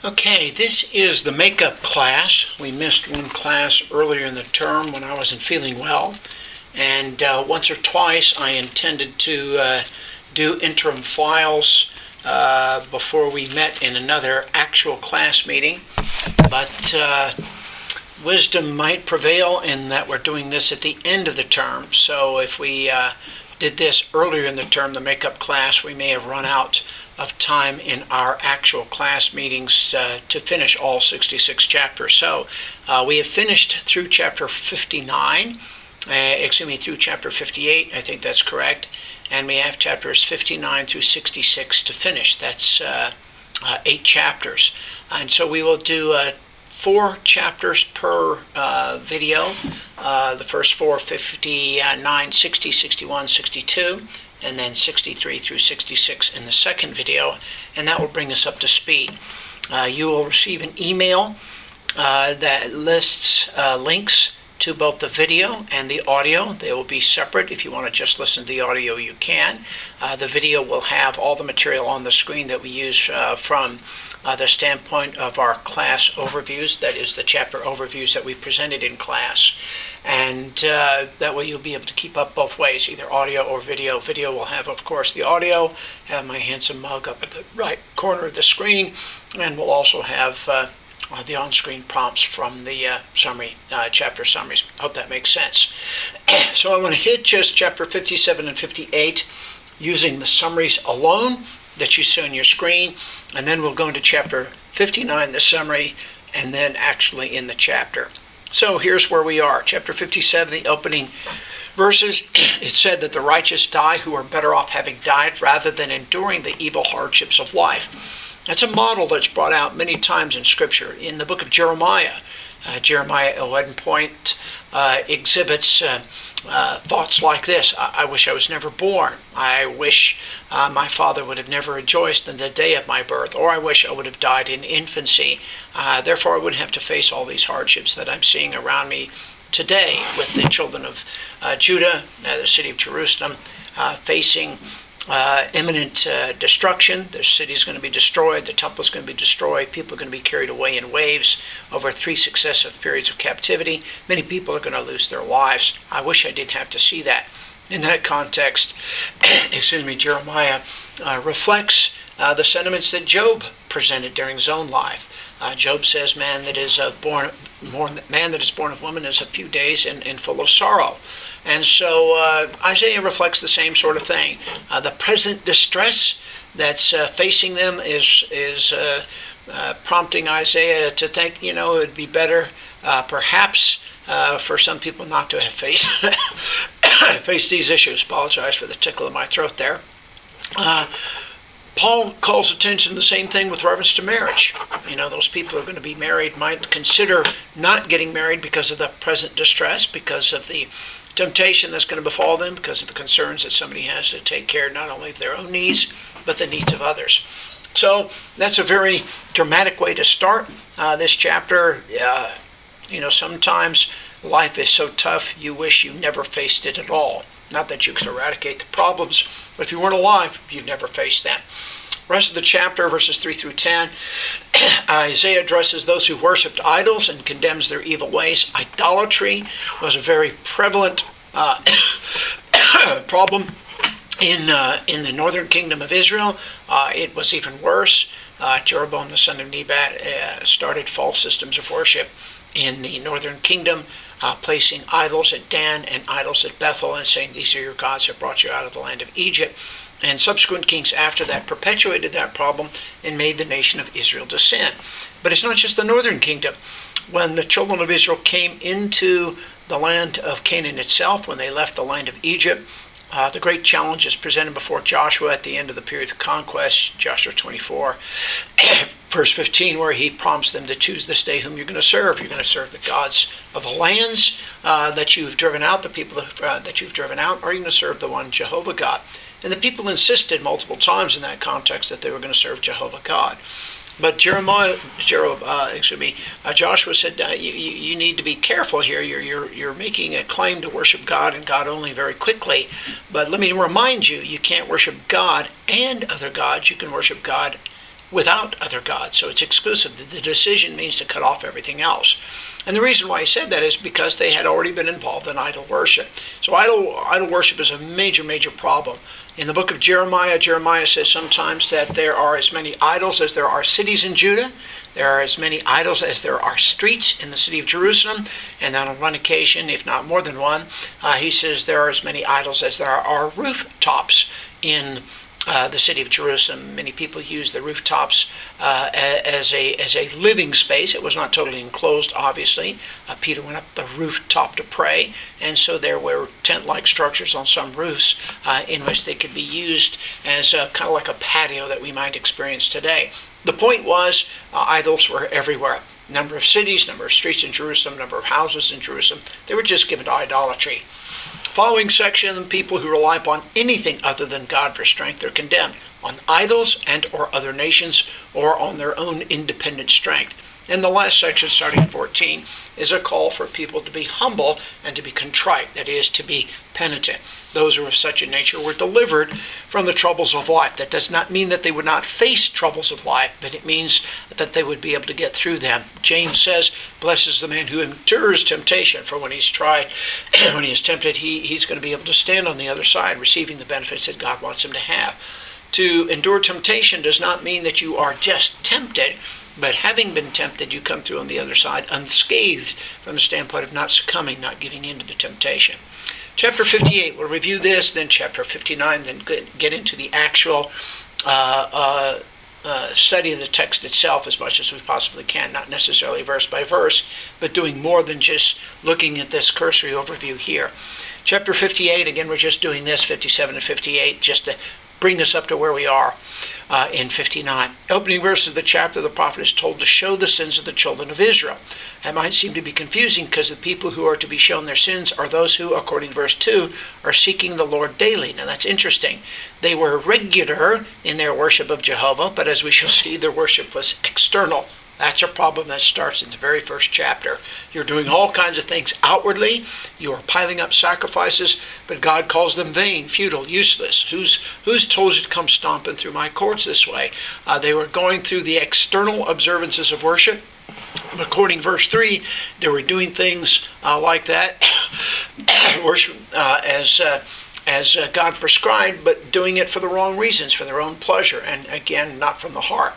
Okay, this is the makeup class. We missed one class earlier in the term when I wasn't feeling well, and once or twice I intended to do interim files before we met in another actual class meeting, but wisdom might prevail in that we're doing this at the end of the term. So if we did this earlier in the term, the makeup class, we may have run out of time in our actual class meetings to finish all 66 chapters. So we have finished through chapter 59, through chapter 58, I think that's correct, and we have chapters 59 through 66 to finish. That's 8 chapters. And so we will do 4 chapters per video. The first 4, 59, 60, 61, 62, and then 63 through 66 in the second video, and that will bring us up to speed. You will receive an email that lists links to both the video and the audio. They will be separate. If you want to just listen to the audio, you can. The video will have all the material on the screen that we use from the standpoint of our class overviews, that is the chapter overviews that we presented in class. And that way you'll be able to keep up both ways, either audio or video. Video will have, of course, the audio, have my handsome mug up at the right corner of the screen, and we'll also have the on-screen prompts from the chapter summaries. Hope that makes sense. So I'm going to hit just chapter 57 and 58 using the summaries alone that you see on your screen, and then we'll go into chapter 59, the summary, and then actually in the chapter. So here's where we are. Chapter 57, the opening verses. It said that the righteous die who are better off having died rather than enduring the evil hardships of life. That's a model that's brought out many times in Scripture. In the book of Jeremiah, Jeremiah at one point exhibits thoughts like this. I wish I was never born. I wish my father would have never rejoiced in the day of my birth. Or I wish I would have died in infancy. Therefore, I wouldn't have to face all these hardships that I'm seeing around me today with the children of Judah, the city of Jerusalem, facing imminent destruction. The city is going to be destroyed. The temple is going to be destroyed. People are going to be carried away in waves over 3 successive periods of captivity. Many people are going to lose their lives. I wish I didn't have to see that. In that context, Jeremiah reflects the sentiments that Job presented during his own life. Job says, man that is born of woman is a few days and full of sorrow. And so Isaiah reflects the same sort of thing. The present distress that's facing them is prompting Isaiah to think, it would be better perhaps for some people not to have faced these issues. Apologize for the tickle in my throat there. Paul calls attention to the same thing with reference to marriage. Those people who are going to be married might consider not getting married because of the present distress, because of the temptation that's going to befall them, because of the concerns that somebody has to take care not only of their own needs, but the needs of others. So that's a very dramatic way to start this chapter. Sometimes life is so tough you wish you never faced it at all. Not that you could eradicate the problems, but if you weren't alive, you'd never face them. Rest of the chapter, verses 3 through 10, Isaiah addresses those who worshipped idols and condemns their evil ways. Idolatry was a very prevalent problem in the northern kingdom of Israel. It was even worse. Jeroboam, the son of Nebat, started false systems of worship in the northern kingdom, placing idols at Dan and idols at Bethel and saying, these are your gods that brought you out of the land of Egypt. And subsequent kings after that perpetuated that problem and made the nation of Israel to sin. But it's not just the northern kingdom. When the children of Israel came into the land of Canaan itself, when they left the land of Egypt, the great challenge is presented before Joshua at the end of the period of conquest, Joshua 24, verse 15, where he prompts them to choose this day whom you're going to serve. You're going to serve the gods of the lands that you've driven out, the people that you've driven out, or you're going to serve the one Jehovah God. And the people insisted multiple times in that context that they were going to serve Jehovah God. But Joshua said, you need to be careful here. You're making a claim to worship God and God only very quickly. But let me remind you, you can't worship God and other gods. You can worship God without other gods. So it's exclusive. The decision means to cut off everything else. And the reason why he said that is because they had already been involved in idol worship. So idol worship is a major, major problem. In the book of Jeremiah, Jeremiah says sometimes that there are as many idols as there are cities in Judah. There are as many idols as there are streets in the city of Jerusalem. And on one occasion, if not more than one, he says there are as many idols as there are rooftops in the city of Jerusalem. Many people use the rooftops as a living space. It was not totally enclosed, obviously. Peter went up the rooftop to pray, and so there were tent-like structures on some roofs in which they could be used as kind of like a patio that we might experience today. The point was, idols were everywhere. Number of cities, number of streets in Jerusalem, number of houses in Jerusalem. They were just given to idolatry. Following section, people who rely upon anything other than God for strength are condemned on idols and or other nations or on their own independent strength. And the last section, starting at 14, is a call for people to be humble and to be contrite, that is, to be penitent. Those who are of such a nature were delivered from the troubles of life. That does not mean that they would not face troubles of life, but it means that they would be able to get through them. James says, blessed is the man who endures temptation, for when he's tried, when he is tempted, he's going to be able to stand on the other side, receiving the benefits that God wants him to have. To endure temptation does not mean that you are just tempted, but having been tempted, you come through on the other side unscathed from the standpoint of not succumbing, not giving in to the temptation. Chapter 58, we'll review this, then chapter 59, then get into the actual study of the text itself as much as we possibly can, not necessarily verse by verse, but doing more than just looking at this cursory overview here. Chapter 58, again, we're just doing this, 57 and 58, just to bring us up to where we are in 59. Opening verse of the chapter, the prophet is told to show the sins of the children of Israel. That might seem to be confusing because the people who are to be shown their sins are those who, according to verse 2, are seeking the Lord daily. Now that's interesting. They were regular in their worship of Jehovah, but as we shall see, their worship was external. That's a problem that starts in the very first chapter. You're doing all kinds of things outwardly. You are piling up sacrifices, but God calls them vain, futile, useless. Who's told you to come stomping through my courts this way? They were going through the external observances of worship. According to verse 3, they were doing things like that, worship as God prescribed, but doing it for the wrong reasons, for their own pleasure, and again, not from the heart.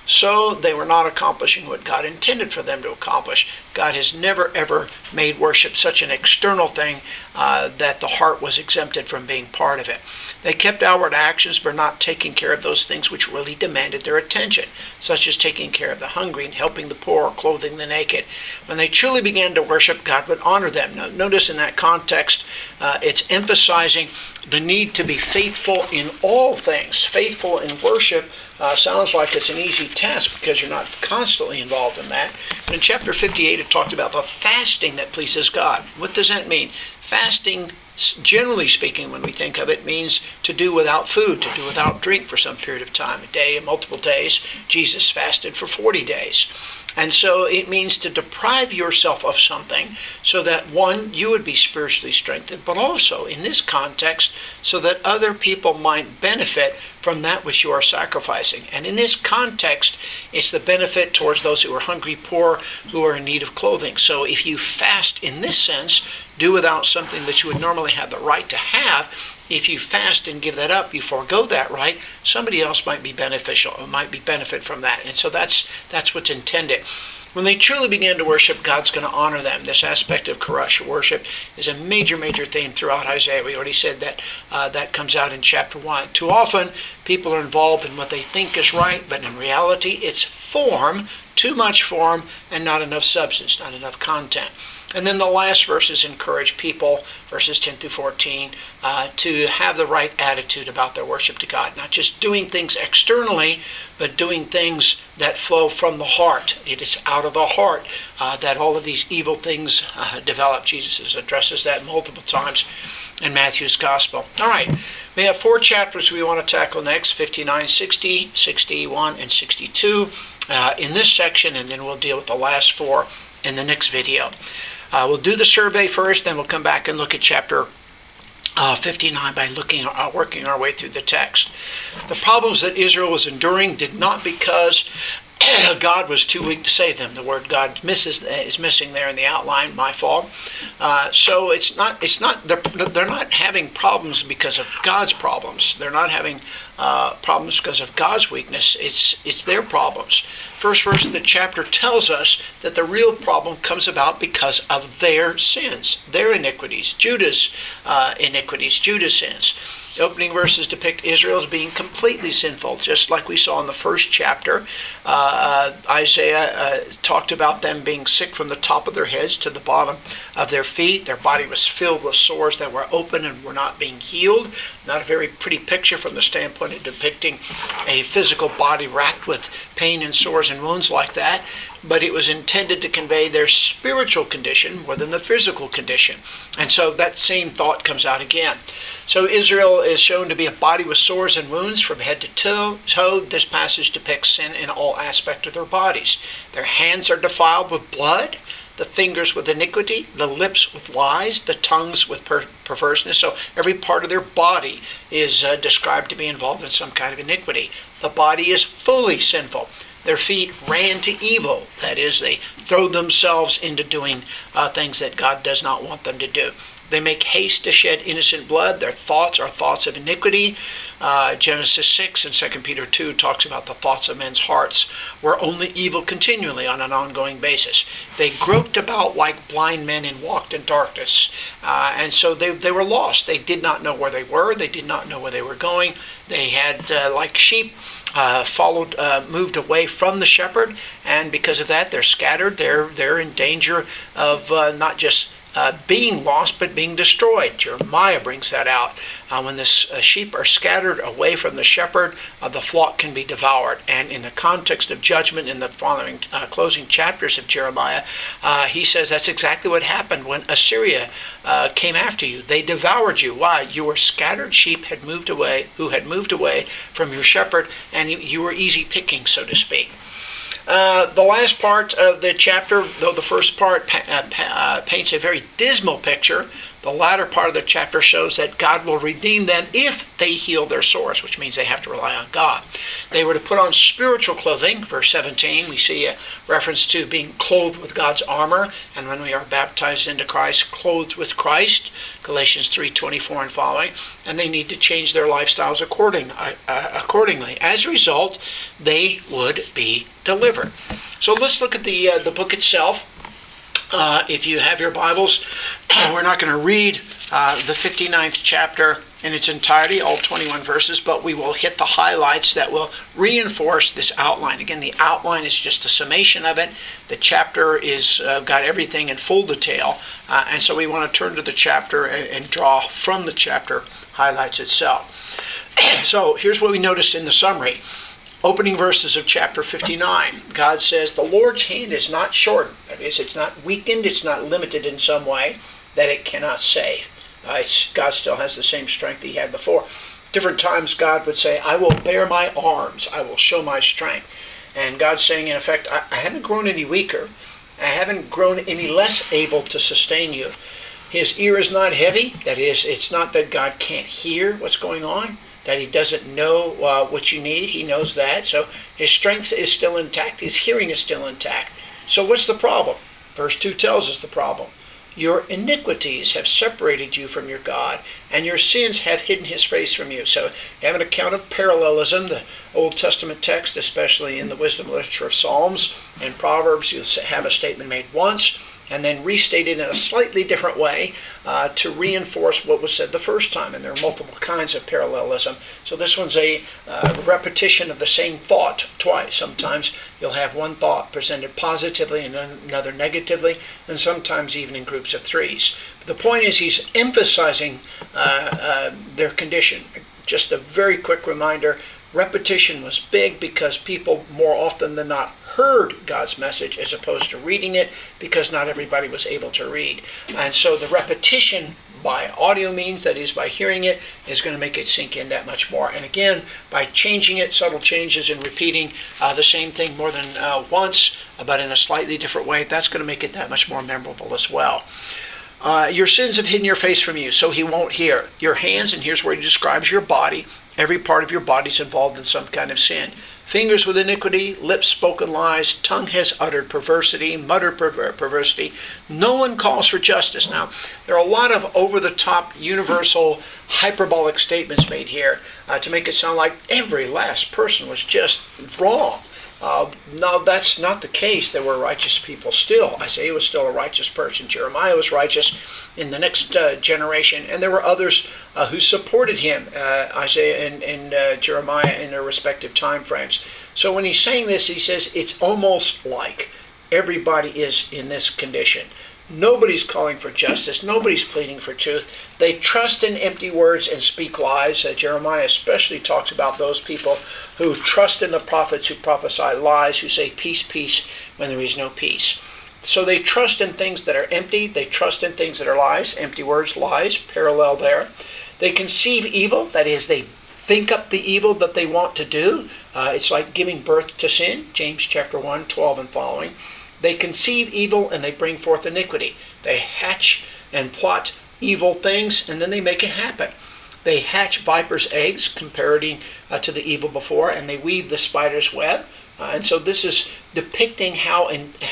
So they were not accomplishing what God intended for them to accomplish. God has never, ever made worship such an external thing that the heart was exempted from being part of it. They kept outward actions, but not taking care of those things which really demanded their attention, such as taking care of the hungry and helping the poor or clothing the naked. When they truly began to worship, God would honor them. Now, notice in that context, it's emphasizing the need to be faithful in all things. Faithful in worship sounds like it's an easy task because you're not constantly involved in that. But in chapter 58, it talked about the fasting that pleases God. What does that mean? Fasting, generally speaking, when we think of it, means to do without food, to do without drink for some period of time, a day, multiple days. Jesus fasted for 40 days. And so it means to deprive yourself of something so that, one, you would be spiritually strengthened, but also, in this context, so that other people might benefit from that which you are sacrificing. And in this context, it's the benefit towards those who are hungry, poor, who are in need of clothing. So if you fast in this sense, do without something that you would normally have the right to have, if you fast and give that up, you forego that right, somebody else might be beneficial, or might benefit from that. And so that's what's intended. When they truly begin to worship, God's going to honor them. This aspect of Koresh worship is a major, major theme throughout Isaiah. We already said that that comes out in chapter 1. Too often, people are involved in what they think is right, but in reality, it's form, too much form, and not enough substance, not enough content. And then the last verses encourage people, verses 10 through 14, to have the right attitude about their worship to God. Not just doing things externally, but doing things that flow from the heart. It is out of the heart that all of these evil things develop. Jesus addresses that multiple times in Matthew's Gospel. All right, we have 4 chapters we want to tackle next, 59, 60, 61, and 62 in this section, and then we'll deal with the last 4 in the next video. We'll do the survey first, then we'll come back and look at chapter 59 by working our way through the text. The problems that Israel was enduring did not because God was too weak to save them. The word God is missing there in the outline. My fault. So it's not. They're not having problems because of God's problems. They're not having problems because of God's weakness. It's their problems. First verse of the chapter tells us that the real problem comes about because of their sins, their iniquities, Judah's iniquities, Judah's sins. The opening verses depict Israel as being completely sinful, just like we saw in the first chapter. Isaiah talked about them being sick from the top of their heads to the bottom of their feet. Their body was filled with sores that were open and were not being healed. Not a very pretty picture from the standpoint of depicting a physical body racked with pain and sores and wounds like that. But it was intended to convey their spiritual condition more than the physical condition. And so that same thought comes out again. So Israel is shown to be a body with sores and wounds from head to toe. This passage depicts sin in all aspects of their bodies. Their hands are defiled with blood, the fingers with iniquity, the lips with lies, the tongues with perverseness. So every part of their body is described to be involved in some kind of iniquity. The body is fully sinful. Their feet ran to evil. That is, they throw themselves into doing things that God does not want them to do. They make haste to shed innocent blood. Their thoughts are thoughts of iniquity. Genesis 6 and 2 Peter 2 talks about the thoughts of men's hearts were only evil continually on an ongoing basis. They groped about like blind men and walked in darkness. And so they were lost. They did not know where they were. They did not know where they were going. They had, like sheep, moved away from the shepherd, and because of that, they're scattered. They're in danger of not just being lost, but being destroyed. Jeremiah brings that out. When the sheep are scattered away from the shepherd, the flock can be devoured. And in the context of judgment in the following closing chapters of Jeremiah, he says that's exactly what happened when Assyria came after you. They devoured you. Why? You were scattered sheep who had moved away from your shepherd, and you were easy picking, so to speak. The last part of the chapter, though the first part paints a very dismal picture, the latter part of the chapter shows that God will redeem them if they heal their sores, which means they have to rely on God. They were to put on spiritual clothing. Verse 17, we see a reference to being clothed with God's armor, and when we are baptized into Christ, clothed with Christ, Galatians 3:24 and following, and they need to change their lifestyles accordingly. As a result, they would be delivered. So let's look at the book itself. If you have your Bibles, we're not going to read the 59th chapter in its entirety, all 21 verses, but we will hit the highlights that will reinforce this outline. Again, the outline is just a summation of it. The chapter is got everything in full detail, and so we want to turn to the chapter and draw from the chapter highlights itself. So here's what we noticed in the summary. Opening verses of chapter 59, God says, the Lord's hand is not shortened. That is, it's not weakened, it's not limited in some way that it cannot save. God still has the same strength he had before. Different times God would say, I will bear my arms, I will show my strength. And God's saying, in effect, I haven't grown any weaker. I haven't grown any less able to sustain you. His ear is not heavy. That is, it's not that God can't hear what's going on, that he doesn't know what you need. He knows that. So his strength is still intact. His hearing is still intact. So what's the problem? Verse 2 tells us the problem. Your iniquities have separated you from your God, and your sins have hidden his face from you. So you have an account of parallelism. The Old Testament text, especially in the wisdom literature of Psalms and Proverbs, you'll have a statement made once, and then restated in a slightly different way to reinforce what was said the first time. And there are multiple kinds of parallelism. So this one's a repetition of the same thought twice. Sometimes you'll have one thought presented positively and another negatively, and sometimes even in groups of threes. But the point is he's emphasizing their condition. Just a very quick reminder, repetition was big because people more often than not heard God's message as opposed to reading it, because not everybody was able to read. And so the repetition by audio means, that is by hearing it, is going to make it sink in that much more. And again, by changing it, subtle changes and repeating the same thing more than once, but in a slightly different way, that's going to make it that much more memorable as well. Your sins have hidden your face from you, so he won't hear. Your hands, and here's where he describes your body. Every part of your body is involved in some kind of sin. Fingers with iniquity, lips spoken lies, tongue has uttered perversity, muttered perversity. No one calls for justice. Now, there are a lot of over-the-top, universal, hyperbolic statements made here to make it sound like every last person was just wrong. No, that's not the case. There were righteous people still. Isaiah was still a righteous person. Jeremiah was righteous in the next generation. And there were others who supported him, Isaiah and Jeremiah in their respective time frames. So when he's saying this, he says it's almost like everybody is in this condition. Nobody's calling for justice. Nobody's pleading for truth. They trust in empty words and speak lies. Jeremiah especially talks about those people who trust in the prophets who prophesy lies, who say peace, peace, when there is no peace. So they trust in things that are empty. They trust in things that are lies. Empty words, lies, parallel there. They conceive evil. That is, they think up the evil that they want to do. It's like giving birth to sin. James chapter 1, 12 and following. They conceive evil and they bring forth iniquity. They hatch and plot evil things and then they make it happen. They hatch viper's eggs, comparing to the evil before, and they weave the spider's web. And so this is depicting how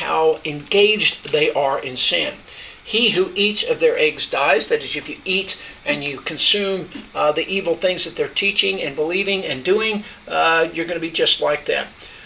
engaged they are in sin. He who eats of their eggs dies. That is, if you eat and you consume the evil things that they're teaching and believing and doing, you're going to be just like them.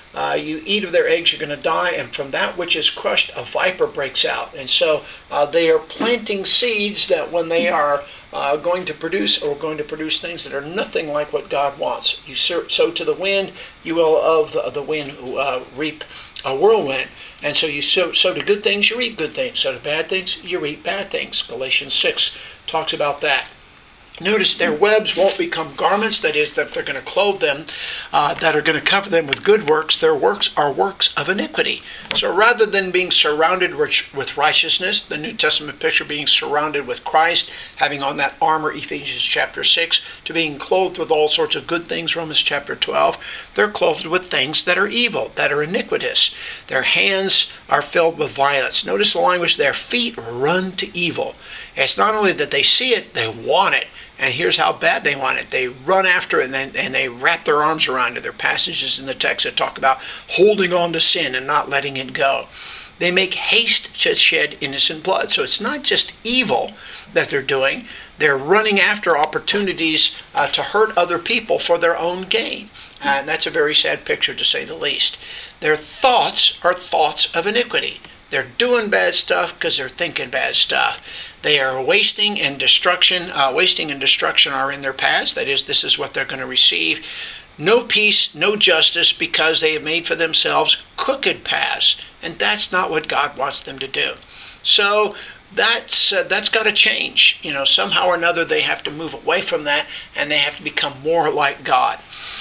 You eat of their eggs, you're going to die, and from that which is crushed, a viper breaks out. And so they are planting seeds that when they are going to produce things that are nothing like what God wants. You sow to the wind, you will of the wind reap a whirlwind. And so you sow to good things, you reap good things. Sow to bad things, you reap bad things. Galatians 6 talks about that. Notice their webs won't become garments, that is, that they're going to clothe them, that are going to cover them with good works. Their works are works of iniquity. So rather than being surrounded with righteousness, the New Testament picture being surrounded with Christ, having on that armor, Ephesians chapter 6, to being clothed with all sorts of good things, Romans chapter 12, they're clothed with things that are evil, that are iniquitous. Their hands are filled with violence. Notice the language, their feet run to evil. It's not only that they see it, they want it. And here's how bad they want it. They run after it and they wrap their arms around it. There are passages in the text that talk about holding on to sin and not letting it go. They make haste to shed innocent blood. So it's not just evil that they're doing. They're running after opportunities to hurt other people for their own gain. And that's a very sad picture, to say the least. Their thoughts are thoughts of iniquity. They're doing bad stuff because they're thinking bad stuff. They are wasting and destruction. Wasting and destruction are in their paths. That is, this is what they're going to receive. No peace, no justice, because they have made for themselves crooked paths. And that's not what God wants them to do. So that's got to change. Somehow or another they have to move away from that, and they have to become more like God.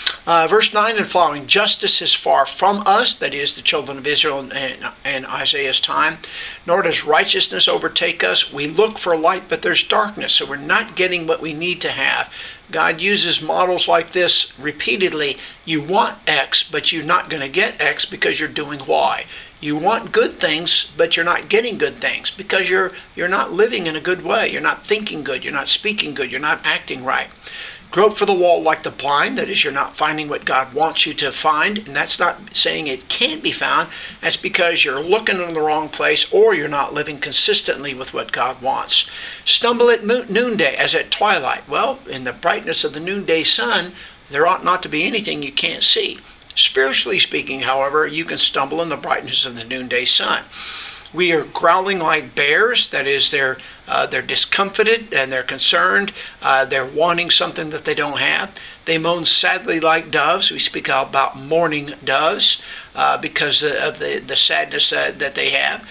Verse 9 and following, justice is far from us, that is, the children of Israel in Isaiah's time, nor does righteousness overtake us. We look for light, but there's darkness, so we're not getting what we need to have. God uses models like this repeatedly. You want X, but you're not going to get X because you're doing Y. You want good things, but you're not getting good things because you're not living in a good way. You're not thinking good. You're not speaking good. You're not acting right. Grope for the wall like the blind. That is, you're not finding what God wants you to find. And that's not saying it can't be found. That's because you're looking in the wrong place or you're not living consistently with what God wants. Stumble at noonday as at twilight. Well, in the brightness of the noonday sun, there ought not to be anything you can't see. Spiritually speaking, however, you can stumble in the brightness of the noonday sun. We are growling like bears. That is, they're discomfited and they're concerned. They're wanting something that they don't have. They moan sadly like doves. We speak about mourning doves because of the sadness that they have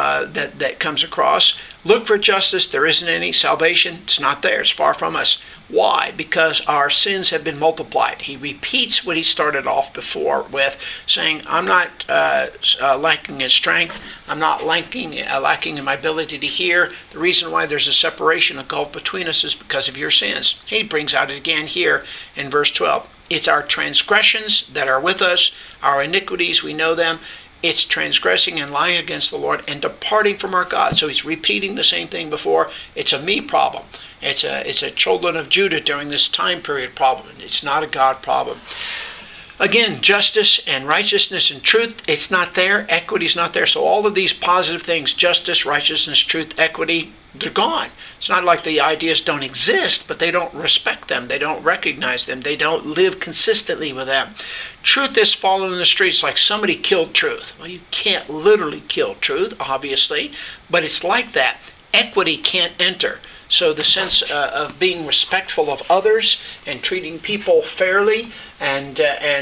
that comes across. Look for justice. There isn't any. Salvation, it's not there. It's far from us. Why? Because our sins have been multiplied. He repeats what he started off before with, saying, I'm not lacking in strength. I'm not lacking in my ability to hear. The reason why there's a separation, a gulf between us, is because of your sins. He brings out it again here in verse 12. It's our transgressions that are with us, our iniquities, we know them. It's transgressing and lying against the Lord and departing from our God. So he's repeating the same thing before. It's a me problem. It's a children of Judah during this time period problem. It's not a God problem. Again, justice and righteousness and truth, it's not there. Equity's not there. So all of these positive things, justice, righteousness, truth, equity, they're gone. It's not like the ideas don't exist, but they don't respect them. They don't recognize them. They don't live consistently with them. Truth is fallen in the streets like somebody killed truth. Well, you can't literally kill truth, obviously, but it's like that. Equity can't enter. So the sense of being respectful of others and treating people fairly and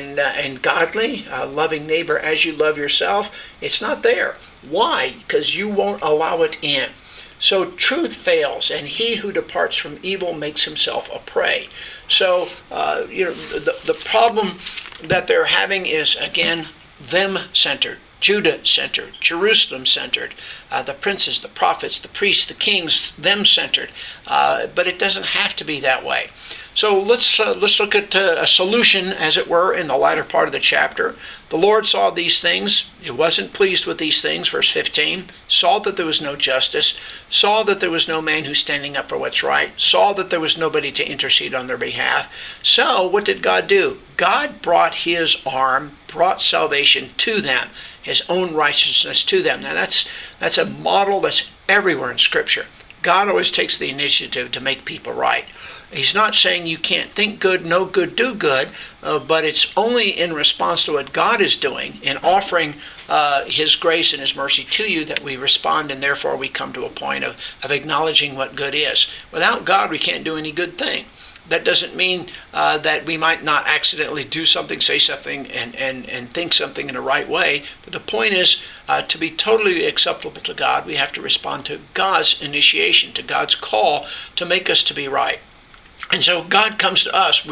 godly, loving neighbor as you love yourself, it's not there. Why? Because you won't allow it in. So truth fails, and he who departs from evil makes himself a prey. So the problem that they're having is, again, them-centered. Judah-centered, Jerusalem-centered, the princes, the prophets, the priests, the kings, them-centered. But it doesn't have to be that way. So let's look at a solution, as it were, in the latter part of the chapter. The Lord saw these things. He wasn't pleased with these things, verse 15. Saw that there was no justice. Saw that there was no man who's standing up for what's right. Saw that there was nobody to intercede on their behalf. So what did God do? God brought his arm, brought salvation to them, his own righteousness to them. Now that's a model that's everywhere in Scripture. God always takes the initiative to make people right. He's not saying you can't think good, know good, do good, but it's only in response to what God is doing in offering his grace and his mercy to you that we respond, and therefore we come to a point of acknowledging what good is. Without God, we can't do any good thing. That doesn't mean that we might not accidentally do something, say something, and think something in the right way. But the point is, to be totally acceptable to God, we have to respond to God's initiation, to God's call to make us to be right. And so God comes to us.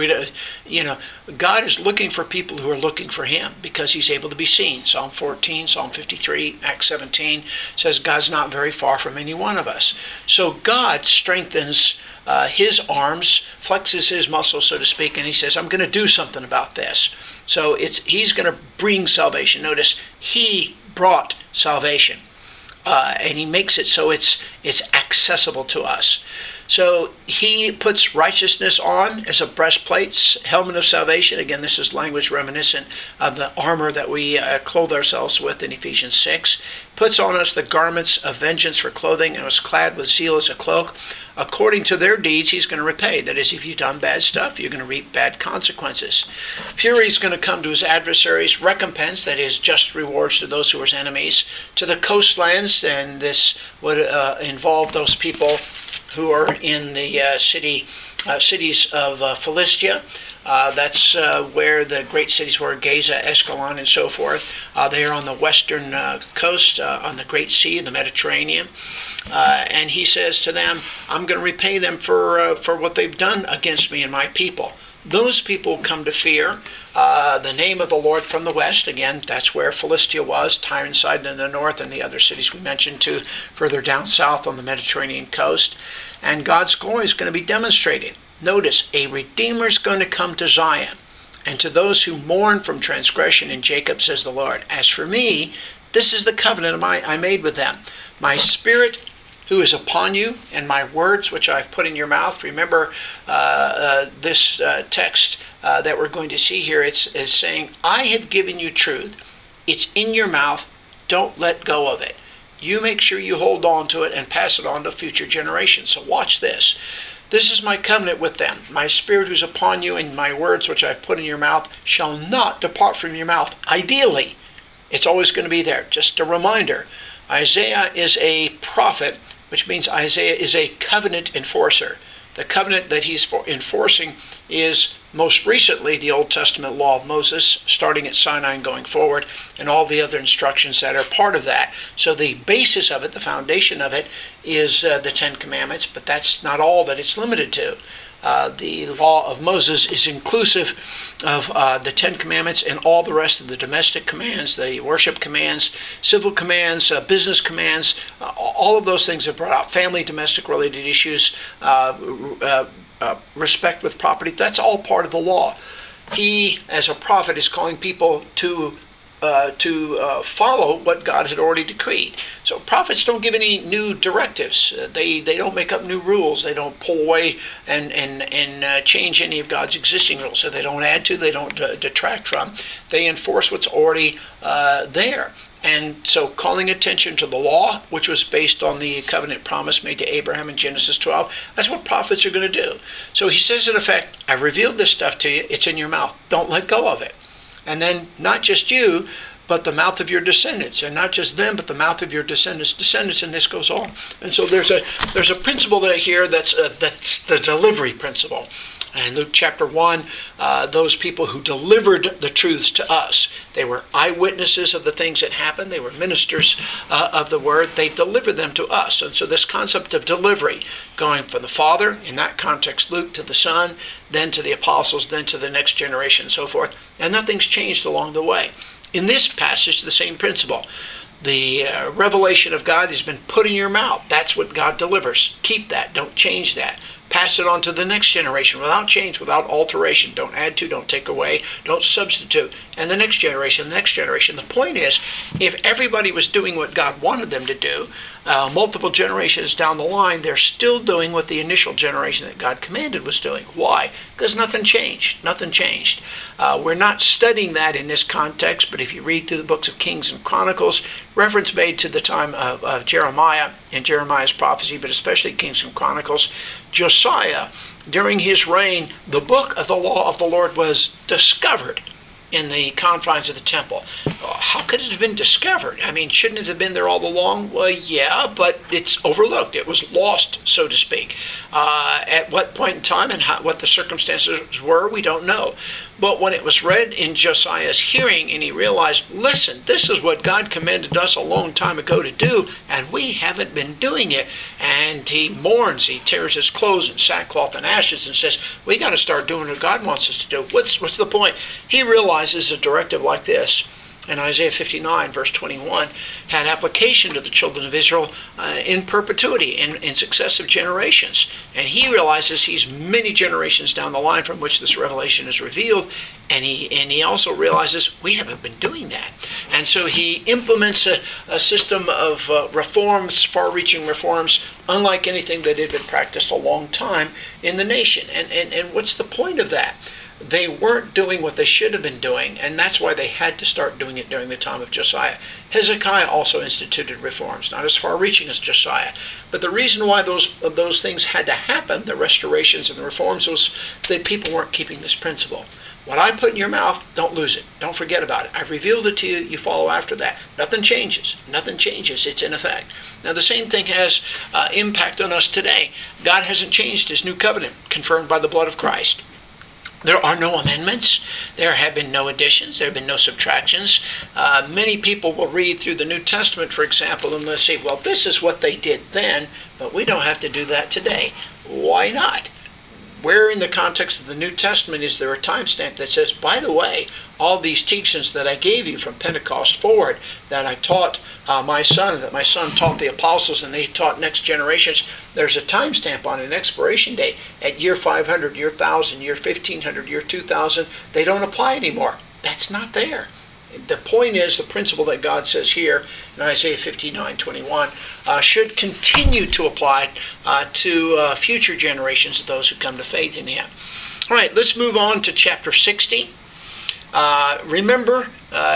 God is looking for people who are looking for him because he's able to be seen. Psalm 14, Psalm 53, Acts 17 says God's not very far from any one of us. So God strengthens his arms, flexes his muscles, so to speak, and he says, I'm going to do something about this. So he's going to bring salvation. Notice, he brought salvation. And he makes it so it's accessible to us. So he puts righteousness on as a breastplate, helmet of salvation. Again, this is language reminiscent of the armor that we clothe ourselves with in Ephesians 6. Puts on us the garments of vengeance for clothing and was clad with zeal as a cloak. According to their deeds, he's going to repay. That is, if you've done bad stuff, you're going to reap bad consequences. Fury is going to come to his adversaries. Recompense, that is, just rewards to those who are his enemies. To the coastlands, and this would involve those people who are in the cities of Philistia. That's where the great cities were, Gaza, Ascalon, and so forth. They are on the western coast, on the Great Sea, the Mediterranean. And he says to them, I'm going to repay them for what they've done against me and my people. Those people come to fear the name of the Lord from the west. Again, that's where Philistia was, Tyre and Sidon in the north, and the other cities we mentioned too, further down south on the Mediterranean coast. And God's glory is going to be demonstrated. Notice, a Redeemer is going to come to Zion. And to those who mourn from transgression in Jacob, says the Lord, as for me, this is the covenant I made with them. My spirit who is upon you, and my words which I've put in your mouth. Remember this text that we're going to see here. It's saying, I have given you truth. It's in your mouth. Don't let go of it. You make sure you hold on to it and pass it on to future generations. So watch this. This is my covenant with them. My spirit who's upon you, and my words which I've put in your mouth shall not depart from your mouth. Ideally, it's always going to be there. Just a reminder. Isaiah is a prophet, which means Isaiah is a covenant enforcer. The covenant that he's enforcing is most recently the Old Testament law of Moses, starting at Sinai and going forward, and all the other instructions that are part of that. So the basis of it, the foundation of it, is the Ten Commandments, but that's not all that it's limited to. The law of Moses is inclusive of the Ten Commandments and all the rest of the domestic commands, the worship commands, civil commands, business commands. All of those things are brought out. Family, domestic related issues, respect with property. That's all part of the law. He, as a prophet, is calling people to follow what God had already decreed. So prophets don't give any new directives. They don't make up new rules. They don't pull away and change any of God's existing rules. So they don't add to, they don't detract from. They enforce what's already there. And so calling attention to the law, which was based on the covenant promise made to Abraham in Genesis 12, that's what prophets are going to do. So he says, in effect, I revealed this stuff to you. It's in your mouth. Don't let go of it. And then not just you, but the mouth of your descendants. And not just them, but the mouth of your descendants, and this goes on. And so there's a principle there here that's the delivery principle. And Luke chapter 1, those people who delivered the truths to us, they were eyewitnesses of the things that happened. They were ministers of the word. They delivered them to us. And so this concept of delivery, going from the Father, in that context, Luke, to the Son, then to the apostles, then to the next generation, and so forth. And nothing's changed along the way. In this passage, the same principle. The revelation of God has been put in your mouth. That's what God delivers. Keep that. Don't change that. Pass it on to the next generation without change, without alteration. Don't add to, don't take away, don't substitute. And the next generation, the next generation. The point is, if everybody was doing what God wanted them to do, multiple generations down the line, they're still doing what the initial generation that God commanded was doing. Why? Because nothing changed. Nothing changed. We're not studying that in this context, but if you read through the books of Kings and Chronicles, reference made to the time of Jeremiah and Jeremiah's prophecy, but especially Kings and Chronicles, Josiah, during his reign, the book of the law of the Lord was discovered in the confines of the temple. How could it have been discovered? I mean, shouldn't it have been there all along? Well, yeah, but it's overlooked. It was lost, so to speak. At what point in time and what the circumstances were, we don't know. But when it was read in Josiah's hearing and he realized, listen, this is what God commanded us a long time ago to do, and we haven't been doing it. And he mourns, he tears his clothes in sackcloth and ashes and says, we got to start doing what God wants us to do. What's the point? He realizes a directive like this in Isaiah 59, verse 21, had application to the children of Israel in perpetuity, in successive generations. And he realizes he's many generations down the line from which this revelation is revealed, and he also realizes we haven't been doing that. And so he implements a system of reforms, far-reaching reforms, unlike anything that had been practiced a long time in the nation. And what's the point of that? They weren't doing what they should have been doing, and that's why they had to start doing it during the time of Josiah. Hezekiah also instituted reforms, not as far-reaching as Josiah. But the reason why those things had to happen, the restorations and the reforms, was that people weren't keeping this principle. What I put in your mouth, don't lose it. Don't forget about it. I've revealed it to you. You follow after that. Nothing changes. Nothing changes. It's in effect. Now, the same thing has impact on us today. God hasn't changed his new covenant, confirmed by the blood of Christ. There are no amendments. There have been no additions. There have been no subtractions. Many people will read through the New Testament, for example, and they'll say, well, this is what they did then, but we don't have to do that today. Why not? Where in the context of the New Testament is there a timestamp that says, by the way, all these teachings that I gave you from Pentecost forward, that I taught my son, that my son taught the apostles, and they taught next generations, there's a timestamp on an expiration date. At year 500, year 1000, year 1500, year 2000, they don't apply anymore. That's not there. The point is, the principle that God says here in Isaiah 59:21 should continue to apply to future generations of those who come to faith in him. All right, let's move on to chapter 60. Remember,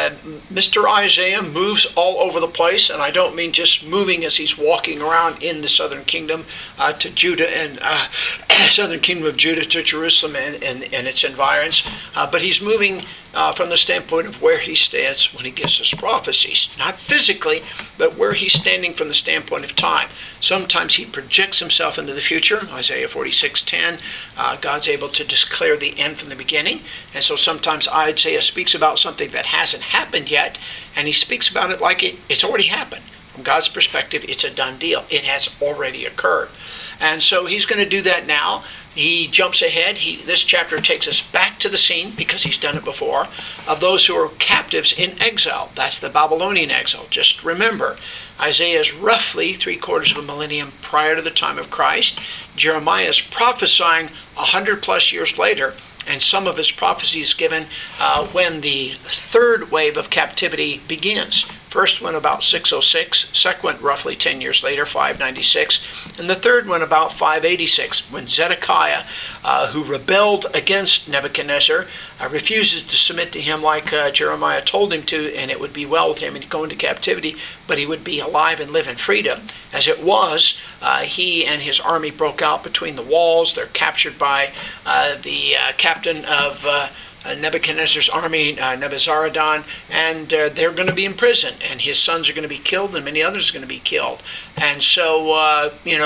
Mr. Isaiah moves all over the place, and I don't mean just moving as he's walking around in the southern kingdom to Judah and southern kingdom of Judah to Jerusalem and its environs, but he's moving from the standpoint of where he stands when he gives us prophecies. Not physically, but where he's standing from the standpoint of time. Sometimes he projects himself into the future. Isaiah 46:10, God's able to declare the end from the beginning. And so sometimes Isaiah speaks about something that hasn't happened yet, and he speaks about it like it's already happened. From God's perspective, it's a done deal. It has already occurred. And so he's going to do that now. He jumps ahead. This chapter takes us back to the scene, because he's done it before, of those who are captives in exile. That's the Babylonian exile. Just remember, Isaiah is roughly 3/4 of a millennium prior to the time of Christ. Jeremiah is prophesying 100 plus years later, And some of his prophecies given when the third wave of captivity begins. First one about 606, second one roughly 10 years later, 596, and the third one about 586, when Zedekiah, who rebelled against Nebuchadnezzar, refuses to submit to him like Jeremiah told him to, and it would be well with him and go into captivity, but he would be alive and live in freedom. As it was, he and his army broke out between the walls. They're captured by the captain of Nebuchadnezzar's army, Nebuzaradan, and they're going to be imprisoned, and his sons are going to be killed, and many others are going to be killed. And so,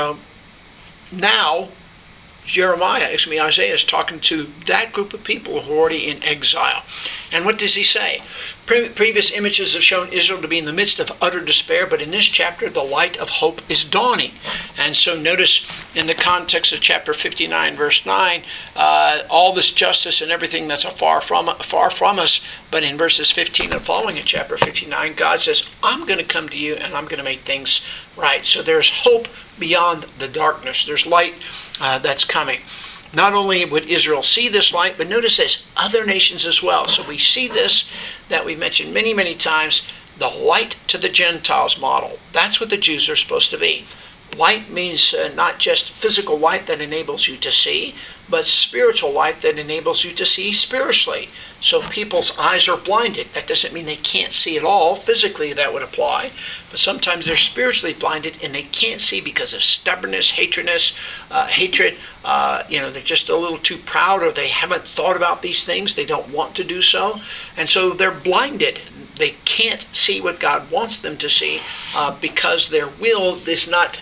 now Isaiah is talking to that group of people who are already in exile. And what does he say? Previous images have shown Israel to be in the midst of utter despair, but in this chapter, the light of hope is dawning. And so notice in the context of chapter 59, verse 9, all this justice and everything that's far from us, but in verses 15 and following in chapter 59, God says, I'm going to come to you and I'm going to make things right. So there's hope beyond the darkness. There's light that's coming. Not only would Israel see this light, but notice this, other nations as well. So we see this that we've mentioned many, many times, the light to the Gentiles model. That's what the Jews are supposed to be. Light means not just physical light that enables you to see, but spiritual light that enables you to see spiritually. So people's eyes are blinded. That doesn't mean they can't see at all. Physically, that would apply. But sometimes they're spiritually blinded and they can't see because of stubbornness, hatred. They're just a little too proud, or they haven't thought about these things. They don't want to do so. And so they're blinded. They can't see what God wants them to see because their will is not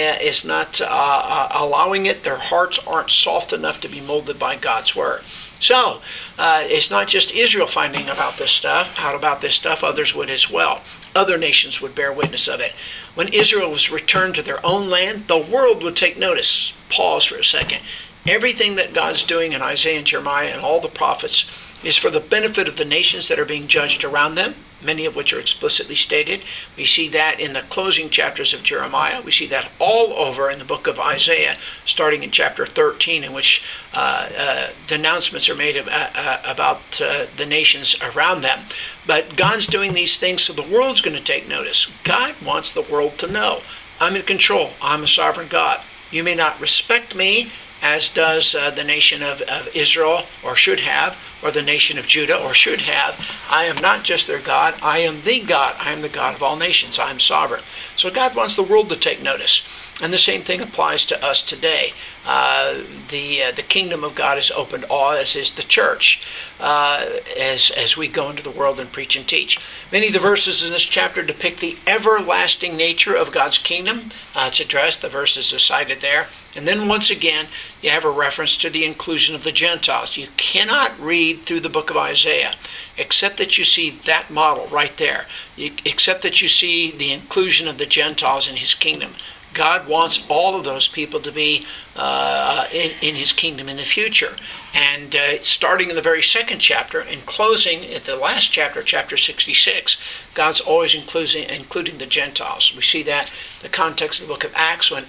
allowing it. Their hearts aren't soft enough to be molded by God's word. So it's not just Israel finding out about this stuff. Others would as well. Other nations would bear witness of it. When Israel was returned to their own land, the world would take notice. Pause for a second. Everything that God's doing in Isaiah and Jeremiah and all the prophets is for the benefit of the nations that are being judged around them, many of which are explicitly stated. We see that in the closing chapters of Jeremiah. We see that all over in the book of Isaiah, starting in chapter 13, in which denouncements are made about the nations around them. But God's doing these things so the world's going to take notice. God wants the world to know, I'm in control. I'm a sovereign God. You may not respect me, as does the nation of Israel, or should have, or the nation of Judah, or should have. I am not just their God, I am the God. I am the God of all nations. I am sovereign. So God wants the world to take notice. And the same thing applies to us today. The kingdom of God is open to all, as is the church, as we go into the world and preach and teach. Many of the verses in this chapter depict the everlasting nature of God's kingdom. It's addressed. The verses are cited there. And then once again, you have a reference to the inclusion of the Gentiles. You cannot read through the book of Isaiah except that you see that model right there, except that you see the inclusion of the Gentiles in his kingdom. God wants all of those people to be in his kingdom in the future. And starting in the very second chapter and closing at the last chapter, chapter 66, God's always including the Gentiles. We see that in the context of the book of Acts when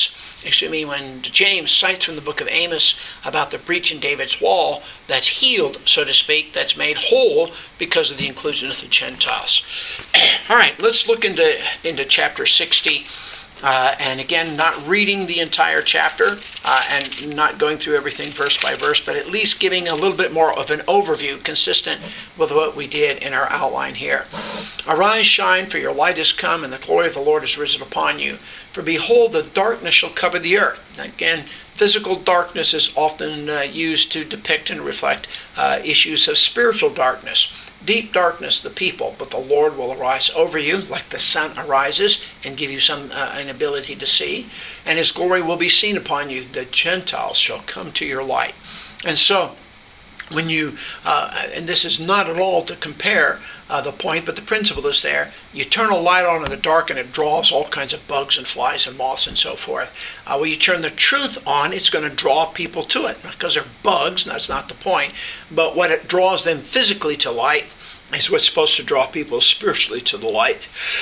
James cites from the book of Amos about the breach in David's wall that's healed, so to speak, that's made whole because of the inclusion of the Gentiles. All right, let's look into chapter 60. And again, not reading the entire chapter and not going through everything verse by verse, but at least giving a little bit more of an overview consistent with what we did in our outline here. Arise, shine, for your light is come, and the glory of the Lord is risen upon you. For behold, the darkness shall cover the earth. Again, physical darkness is often used to depict and reflect issues of spiritual darkness. Deep darkness, the people, but the Lord will arise over you like the sun arises and give you an ability to see, and his glory will be seen upon you. The Gentiles shall come to your light. And so, when you, and this is not at all to compare the point, but the principle is there. You turn a light on in the dark and it draws all kinds of bugs and flies and moths and so forth. When you turn the truth on, it's going to draw people to it. Not because they're bugs, that's not the point, but what it draws them physically to light is what's supposed to draw people spiritually to the light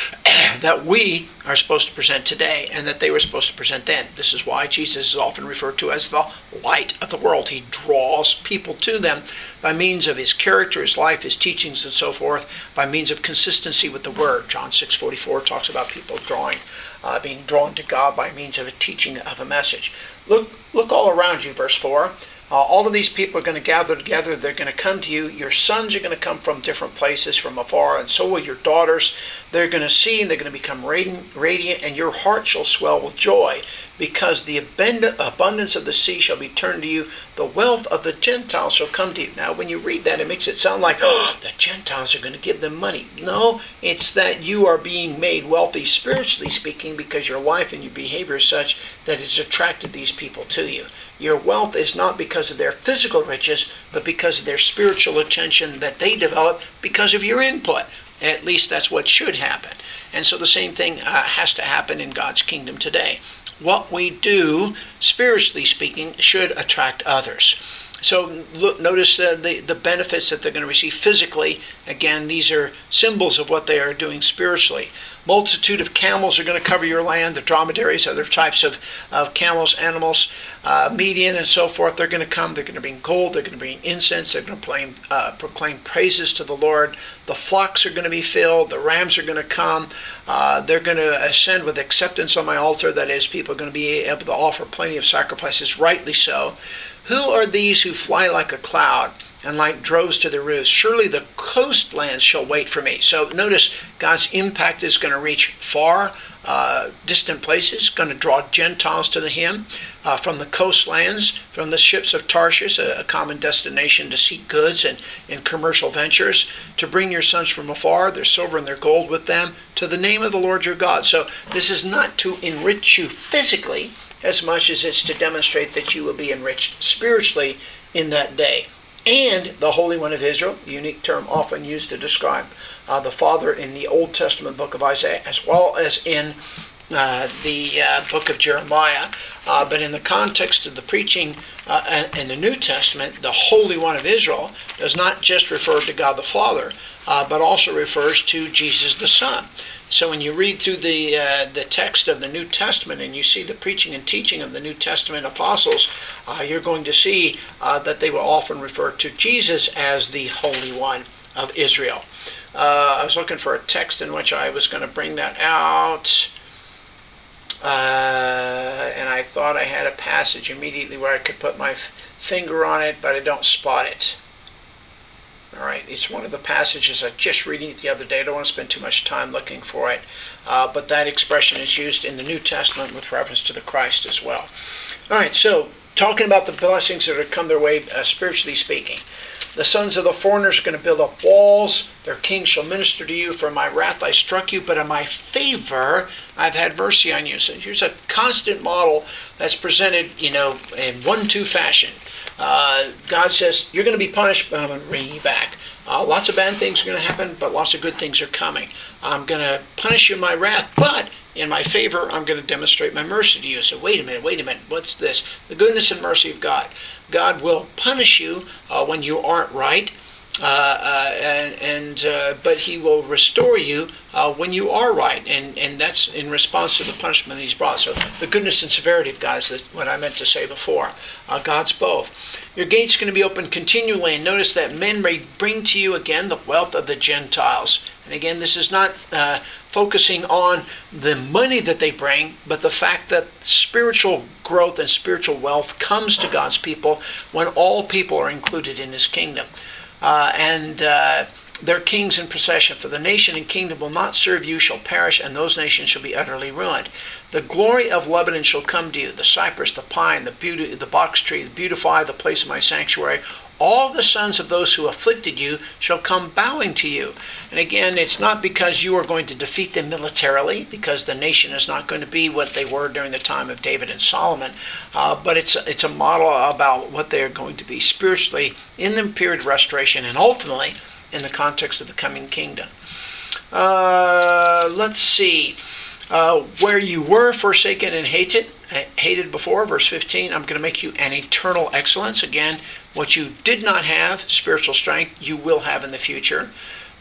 that we are supposed to present today and that they were supposed to present then. This is why Jesus is often referred to as the light of the world. He draws people to them by means of his character, his life, his teachings, and so forth, by means of consistency with the word. John 6:44 talks about people being drawn to God by means of a teaching of a message. Look all around you, verse 4. All of these people are going to gather together. They're going to come to you. Your sons are going to come from different places, from afar, and so will your daughters. They're going to see, and they're going to become radiant, and your heart shall swell with joy, because the abundance of the sea shall be turned to you. The wealth of the Gentiles shall come to you. Now, when you read that, it makes it sound like, oh, the Gentiles are going to give them money. No, it's that you are being made wealthy, spiritually speaking, because your life and your behavior is such that it's attracted these people to you. Your wealth is not because of their physical riches, but because of their spiritual attention that they develop because of your input. At least that's what should happen. And so the same thing has to happen in God's kingdom today. What we do, spiritually speaking, should attract others. So notice the benefits that they're going to receive physically. Again, these are symbols of what they are doing spiritually. Multitude of camels are going to cover your land. The dromedaries, other types of camels, animals, median and so forth, they're going to come. They're going to bring gold. They're going to bring incense. They're going to proclaim praises to the Lord. The flocks are going to be filled. The rams are going to come. They're going to ascend with acceptance on my altar. That is, people are going to be able to offer plenty of sacrifices, rightly so. Who are these who fly like a cloud and like droves to the roofs? Surely the coastlands shall wait for me. So notice God's impact is going to reach far, distant places, going to draw Gentiles to him from the coastlands, from the ships of Tarshish, a common destination to seek goods and in commercial ventures, to bring your sons from afar, their silver and their gold with them, to the name of the Lord your God. So this is not to enrich you physically, as much as it's to demonstrate that you will be enriched spiritually in that day. And the Holy One of Israel, a unique term often used to describe the Father in the Old Testament book of Isaiah, as well as in the book of Jeremiah. But in the context of the preaching in the New Testament, the Holy One of Israel does not just refer to God the Father, but also refers to Jesus the Son. So when you read through the text of the New Testament and you see the preaching and teaching of the New Testament apostles, you're going to see that they will often refer to Jesus as the Holy One of Israel. I was looking for a text in which I was going to bring that out, and I thought I had a passage immediately where I could put my finger on it, but I don't spot it. All right, it's one of the passages I just reading it the other day. I don't want to spend too much time looking for it, but that expression is used in the New Testament with reference to the Christ as well. All right, so talking about the blessings that are come their way, spiritually speaking. The sons of the foreigners are going to build up walls. Their king shall minister to you. For my wrath I struck you, but in my favor I've had mercy on you. So here's a constant model that's presented, in 1-2 fashion. God says, you're going to be punished, but I'm going to bring you back. Lots of bad things are going to happen, but lots of good things are coming. I'm going to punish you in my wrath, but in my favor, I'm going to demonstrate my mercy to you. So wait a minute, what's this? The goodness and mercy of God. God will punish you when you aren't right, but he will restore you when you are right, and that's in response to the punishment that he's brought. So the goodness and severity of God is what I meant to say before. God's both. Your gate's going to be open continually, and notice that men may bring to you again the wealth of the Gentiles. And again, this is not focusing on the money that they bring, but the fact that spiritual growth and spiritual wealth comes to God's people when all people are included in his kingdom. Their kings in procession, for the nation and kingdom will not serve you, shall perish, and those nations shall be utterly ruined. The glory of Lebanon shall come to you, the cypress, the pine, the box tree, the beautify, the place of my sanctuary. All the sons of those who afflicted you shall come bowing to you. And again, it's not because you are going to defeat them militarily, because the nation is not going to be what they were during the time of David and Solomon, but it's a model about what they are going to be spiritually in the period of restoration and ultimately in the context of the coming kingdom. Let's see. Where you were forsaken and hated before, verse 15, I'm going to make you an eternal excellence. Again, what you did not have, spiritual strength, you will have in the future.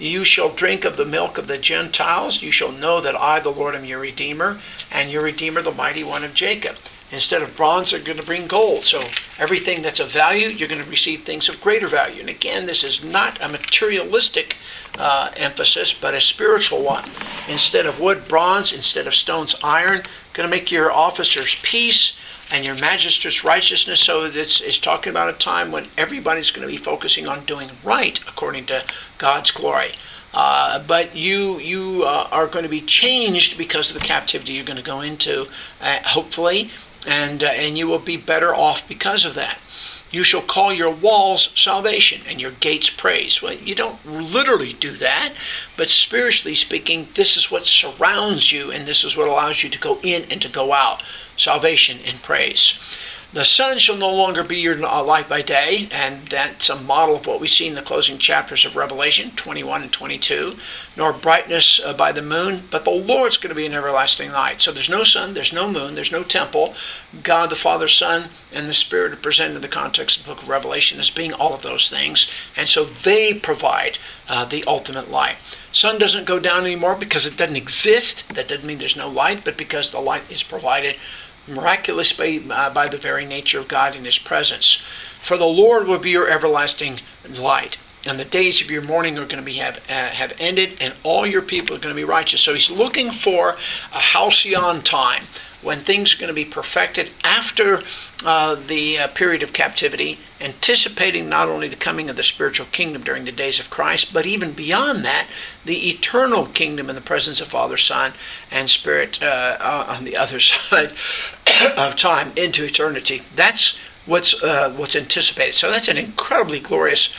You shall drink of the milk of the Gentiles. You shall know that I, the Lord, am your Redeemer, and your Redeemer, the mighty one of Jacob. Instead of bronze, they're going to bring gold. So everything that's of value, you're going to receive things of greater value. And again, this is not a materialistic emphasis, but a spiritual one. Instead of wood, bronze. Instead of stones, iron. Going to make your officers peace and your magistrates righteousness. So it's talking about a time when everybody's going to be focusing on doing right according to God's glory. But you are going to be changed because of the captivity you're going to go into, hopefully, and you will be better off because of that. You shall call your walls salvation and your gates praise. Well, you don't literally do that, but spiritually speaking, this is what surrounds you, and this is what allows you to go in and to go out. Salvation and praise. The sun shall no longer be your light by day, and that's a model of what we see in the closing chapters of Revelation 21 and 22, nor brightness by the moon, but the Lord's going to be an everlasting light. So there's no sun, there's no moon, there's no temple. God, the Father, Son, and the Spirit are presented in the context of the book of Revelation as being all of those things, and so they provide the ultimate light. Sun doesn't go down anymore because it doesn't exist. That doesn't mean there's no light, but because the light is provided miraculously by the very nature of God in his presence. For the Lord will be your everlasting light, and the days of your mourning are going to have ended, and all your people are going to be righteous. So he's looking for a halcyon time when things are going to be perfected after the period of captivity, anticipating not only the coming of the spiritual kingdom during the days of Christ, but even beyond that, the eternal kingdom in the presence of Father, Son, and Spirit on the other side of time into eternity. That's what's anticipated. So that's an incredibly glorious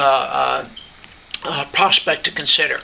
prospect to consider.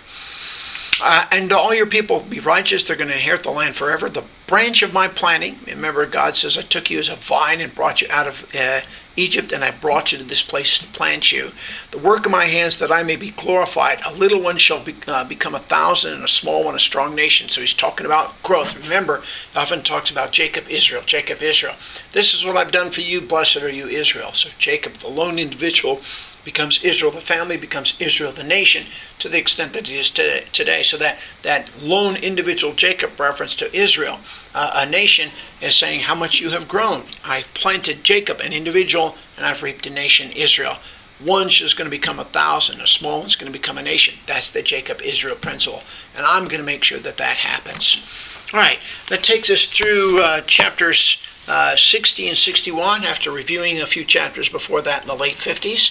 And all your people will be righteous. They're going to inherit the land forever. The branch of my planting. Remember, God says, I took you as a vine and brought you out of Egypt, and I brought you to this place to plant you. The work of my hands, that I may be glorified. A little one shall become 1,000, and a small one a strong nation. So he's talking about growth. Remember, he often talks about Jacob, Israel, Jacob, Israel. This is what I've done for you. Blessed are you, Israel. So Jacob, the lone individual, becomes Israel the family, becomes Israel the nation, to the extent that it is today. So that lone individual Jacob reference to Israel, a nation, is saying how much you have grown. I planted Jacob, an individual, and I've reaped a nation, Israel. One is going to become 1,000. A small one's going to become a nation. That's the Jacob-Israel principle. And I'm going to make sure that happens. All right, that takes us through chapters 60 and 61, after reviewing a few chapters before that in the late 50s.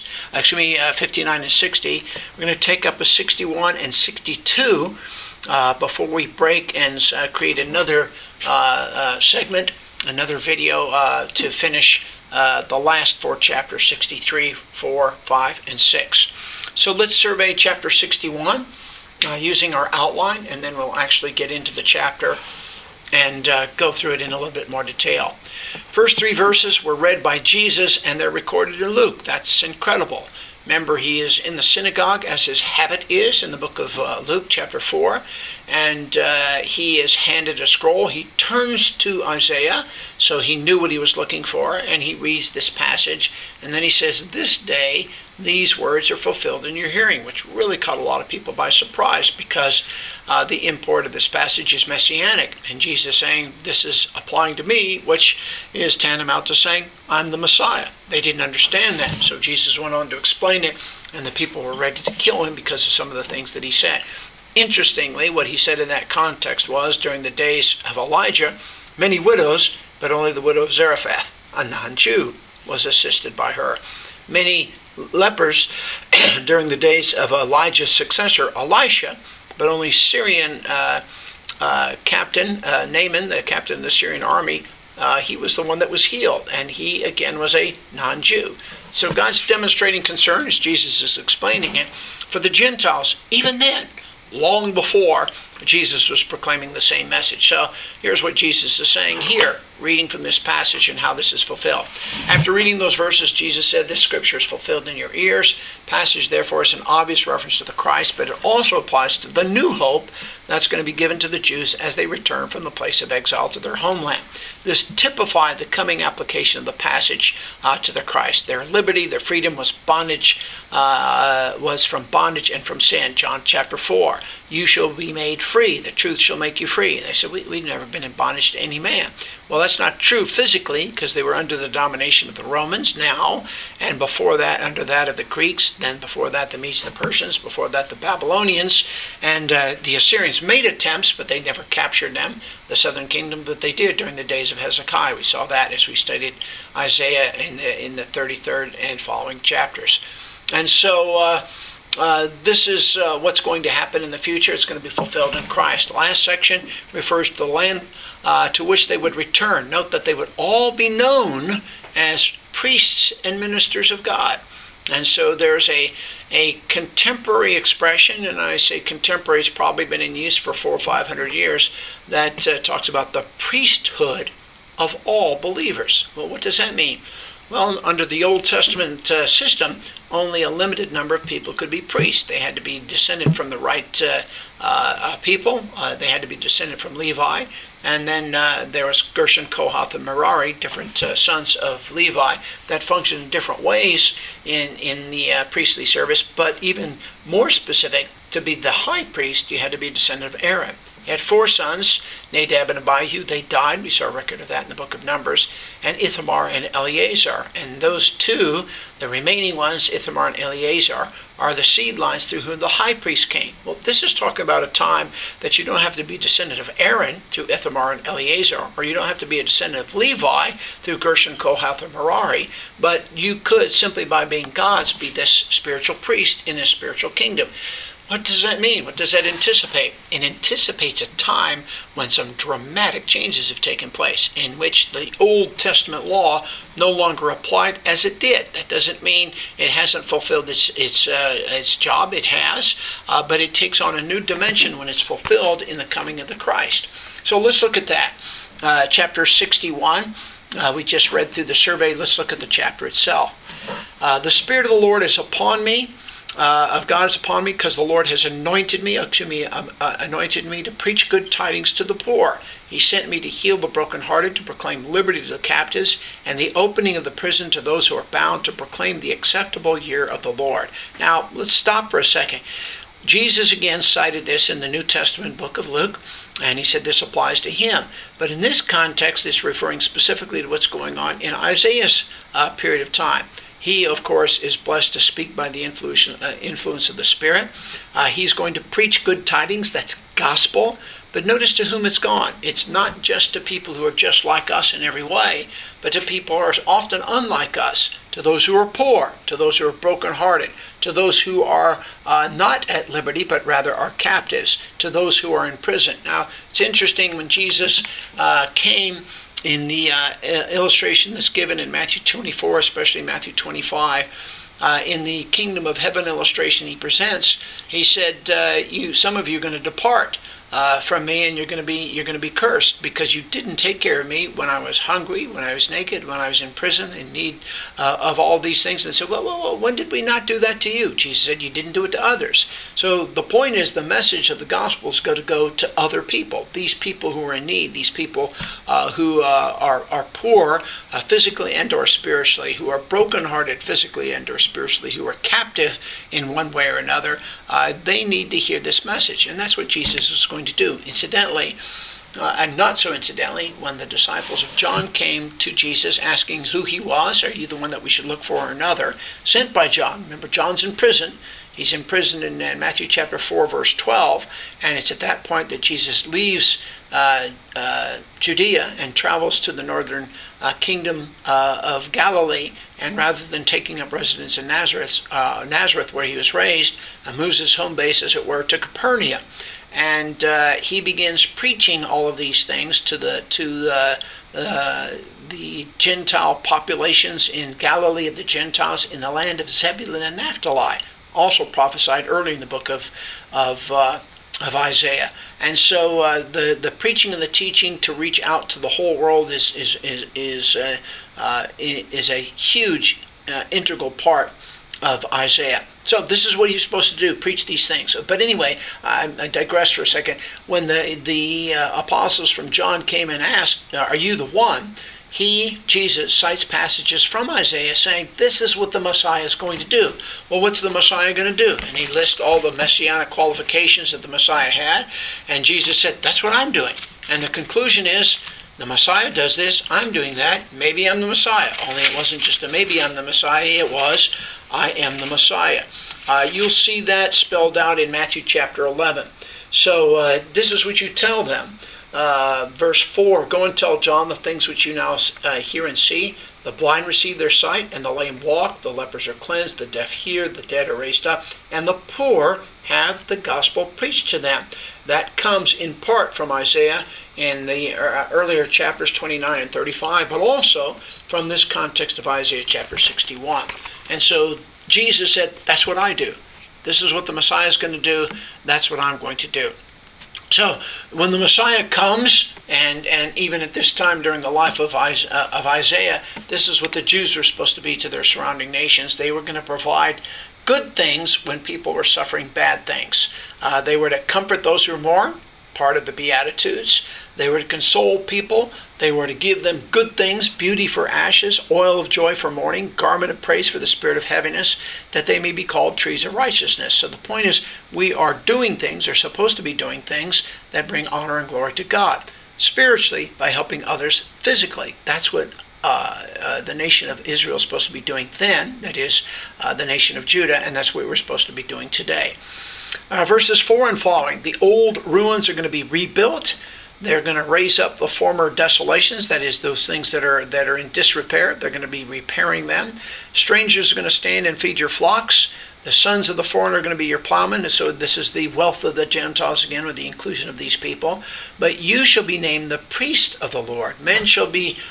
59 and 60. We're going to take up a 61 and 62 before we break and create another segment, another video to finish the last four chapters, 63, 4, 5, and 6. So let's survey chapter 61 using our outline, and then we'll actually get into the chapter and go through it in a little bit more detail. First three verses were read by Jesus, and they're recorded in Luke. That's incredible. Remember, he is in the synagogue, as his habit is, in the book of Luke, chapter 4, and he is handed a scroll. He turns to Isaiah, so he knew what he was looking for, and he reads this passage, and then he says, this day these words are fulfilled in your hearing, which really caught a lot of people by surprise, because the import of this passage is messianic, and Jesus saying, this is applying to me, which is tantamount to saying, I'm the Messiah. They didn't understand that, so Jesus went on to explain it, and the people were ready to kill him because of some of the things that he said. Interestingly, what he said in that context was, during the days of Elijah, many widows, but only the widow of Zarephath, a non-Jew, was assisted by her. Many lepers during the days of Elijah's successor, Elisha, but only Syrian captain, Naaman, the captain of the Syrian army, he was the one that was healed, and he again was a non-Jew. So God's demonstrating concern, as Jesus is explaining it, for the Gentiles, even then, long before Jesus was proclaiming the same message. So here's what Jesus is saying here, reading from this passage and how this is fulfilled. After reading those verses, Jesus said, "This scripture is fulfilled in your ears." Passage, therefore, is an obvious reference to the Christ, but it also applies to the new hope that's going to be given to the Jews as they return from the place of exile to their homeland. This typified the coming application of the passage to the Christ. Their liberty, their freedom was from bondage and from sin. John chapter 4. You shall be made free. The truth shall make you free. And they said, we've never been in bondage to any man. Well, that's not true physically, because they were under the domination of the Romans now, and before that, under that of the Greeks, then before that, the Medes and the Persians, before that, the Babylonians, and the Assyrians made attempts, but they never captured them, the southern kingdom, but they did during the days of Hezekiah. We saw that as we studied Isaiah in the 33rd and following chapters. And so this is what's going to happen in the future. It's going to be fulfilled in Christ. The last section refers to the land to which they would return. Note that they would all be known as priests and ministers of God. And so there's a contemporary expression, and I say contemporary, it's probably been in use for 400 or 500 years, that talks about the priesthood of all believers. Well, what does that mean? Well, under the Old Testament system, only a limited number of people could be priests. They had to be descended from the right people. They had to be descended from Levi. And then there was Gershon, Kohath, and Merari, different sons of Levi that functioned in different ways in the priestly service. But even more specific, to be the high priest, you had to be a descendant of Aaron. He had 4 sons, Nadab and Abihu. They died. We saw a record of that in the book of Numbers. And Ithamar and Eleazar. And those 2, the remaining ones, Ithamar and Eleazar, are the seed lines through whom the high priest came. Well, this is talking about a time that you don't have to be a descendant of Aaron through Ithamar and Eleazar, or you don't have to be a descendant of Levi through Gershon, Kohath, and Merari, but you could, simply by being God's, be this spiritual priest in this spiritual kingdom. What does that mean? What does that anticipate? It anticipates a time when some dramatic changes have taken place, in which the Old Testament law no longer applied as it did. That doesn't mean it hasn't fulfilled its job. It has, but it takes on a new dimension when it's fulfilled in the coming of the Christ. So let's look at that. Chapter 61. We just read through the survey. Let's look at the chapter itself. The Spirit of the Lord is upon me. Of God is upon me, because the Lord has anointed me to preach good tidings to the poor. He sent me to heal the brokenhearted, to proclaim liberty to the captives, and the opening of the prison to those who are bound, to proclaim the acceptable year of the Lord. Now, let's stop for a second. Jesus again cited this in the New Testament book of Luke, and he said this applies to him. But in this context, it's referring specifically to what's going on in Isaiah's period of time. He, of course, is blessed to speak by the influence of the Spirit. He's going to preach good tidings. That's gospel. But notice to whom it's gone. It's not just to people who are just like us in every way, but to people who are often unlike us, to those who are poor, to those who are brokenhearted, to those who are not at liberty, but rather are captives, to those who are in prison. Now, it's interesting when Jesus came, in the illustration that's given in Matthew 24, especially Matthew 25, in the kingdom of heaven illustration he presents, he said, some of you are going to depart from me, and you're going to be cursed, because you didn't take care of me when I was hungry, when I was naked, when I was in prison, in need of all these things. And said, well, when did we not do that to you? Jesus said, you didn't do it to others. So the point is, the message of the gospel is going to go to other people, these people who are in need, these people who are poor physically and or spiritually, who are brokenhearted physically and or spiritually, who are captive in one way or another. They need to hear this message, and that's what Jesus is going to do. Incidentally, and not so incidentally, when the disciples of John came to Jesus asking who he was, are you the one that we should look for, or another, sent by John. Remember, John's in prison. He's in prison in Matthew chapter 4, verse 12, and it's at that point that Jesus leaves Judea and travels to the northern kingdom of Galilee, and rather than taking up residence in Nazareth, where he was raised, moves his home base, as it were, to Capernaum. And he begins preaching all of these things to the Gentile populations in Galilee of the Gentiles, in the land of Zebulun and Naphtali, also prophesied early in the book of of Isaiah. And so the preaching and the teaching to reach out to the whole world is a huge integral part of Isaiah. So this is what he's supposed to do, preach these things. But anyway, I digress for a second. When the apostles from John came and asked, "Are you the one?" Jesus, cites passages from Isaiah saying, this is what the Messiah is going to do. Well, what's the Messiah going to do? And he lists all the messianic qualifications that the Messiah had. And Jesus said, that's what I'm doing. And the conclusion is, the Messiah does this, I'm doing that, maybe I'm the Messiah. Only it wasn't just a maybe I'm the Messiah, it was, I am the Messiah. You'll see that spelled out in Matthew chapter 11. So this is what you tell them. Verse 4, go and tell John the things which you now hear and see. The blind receive their sight, and the lame walk, the lepers are cleansed, the deaf hear, the dead are raised up, and the poor have the gospel preached to them. That comes in part from Isaiah in the earlier chapters 29 and 35, but also from this context of Isaiah chapter 61. And so Jesus said, that's what I do. This is what the Messiah is going to do. That's what I'm going to do. So when the Messiah comes, and even at this time during the life of Isaiah, this is what the Jews were supposed to be to their surrounding nations. They were going to provide good things when people were suffering bad things. They were to comfort those who mourn, part of the Beatitudes. They were to console people. They were to give them good things, beauty for ashes, oil of joy for mourning, garment of praise for the spirit of heaviness, that they may be called trees of righteousness. So the point is, we are doing things, or supposed to be doing things, that bring honor and glory to God. Spiritually, by helping others physically. That's what the nation of Israel is supposed to be doing then, that is, the nation of Judah, and that's what we're supposed to be doing today. Verses 4 and following, the old ruins are going to be rebuilt. They're going to raise up the former desolations, that is, those things that are in disrepair. They're going to be repairing them. Strangers are going to stand and feed your flocks. The sons of the foreigner are going to be your plowmen. And so this is the wealth of the Gentiles, again, with the inclusion of these people. But you shall be named the priest of the Lord. Men shall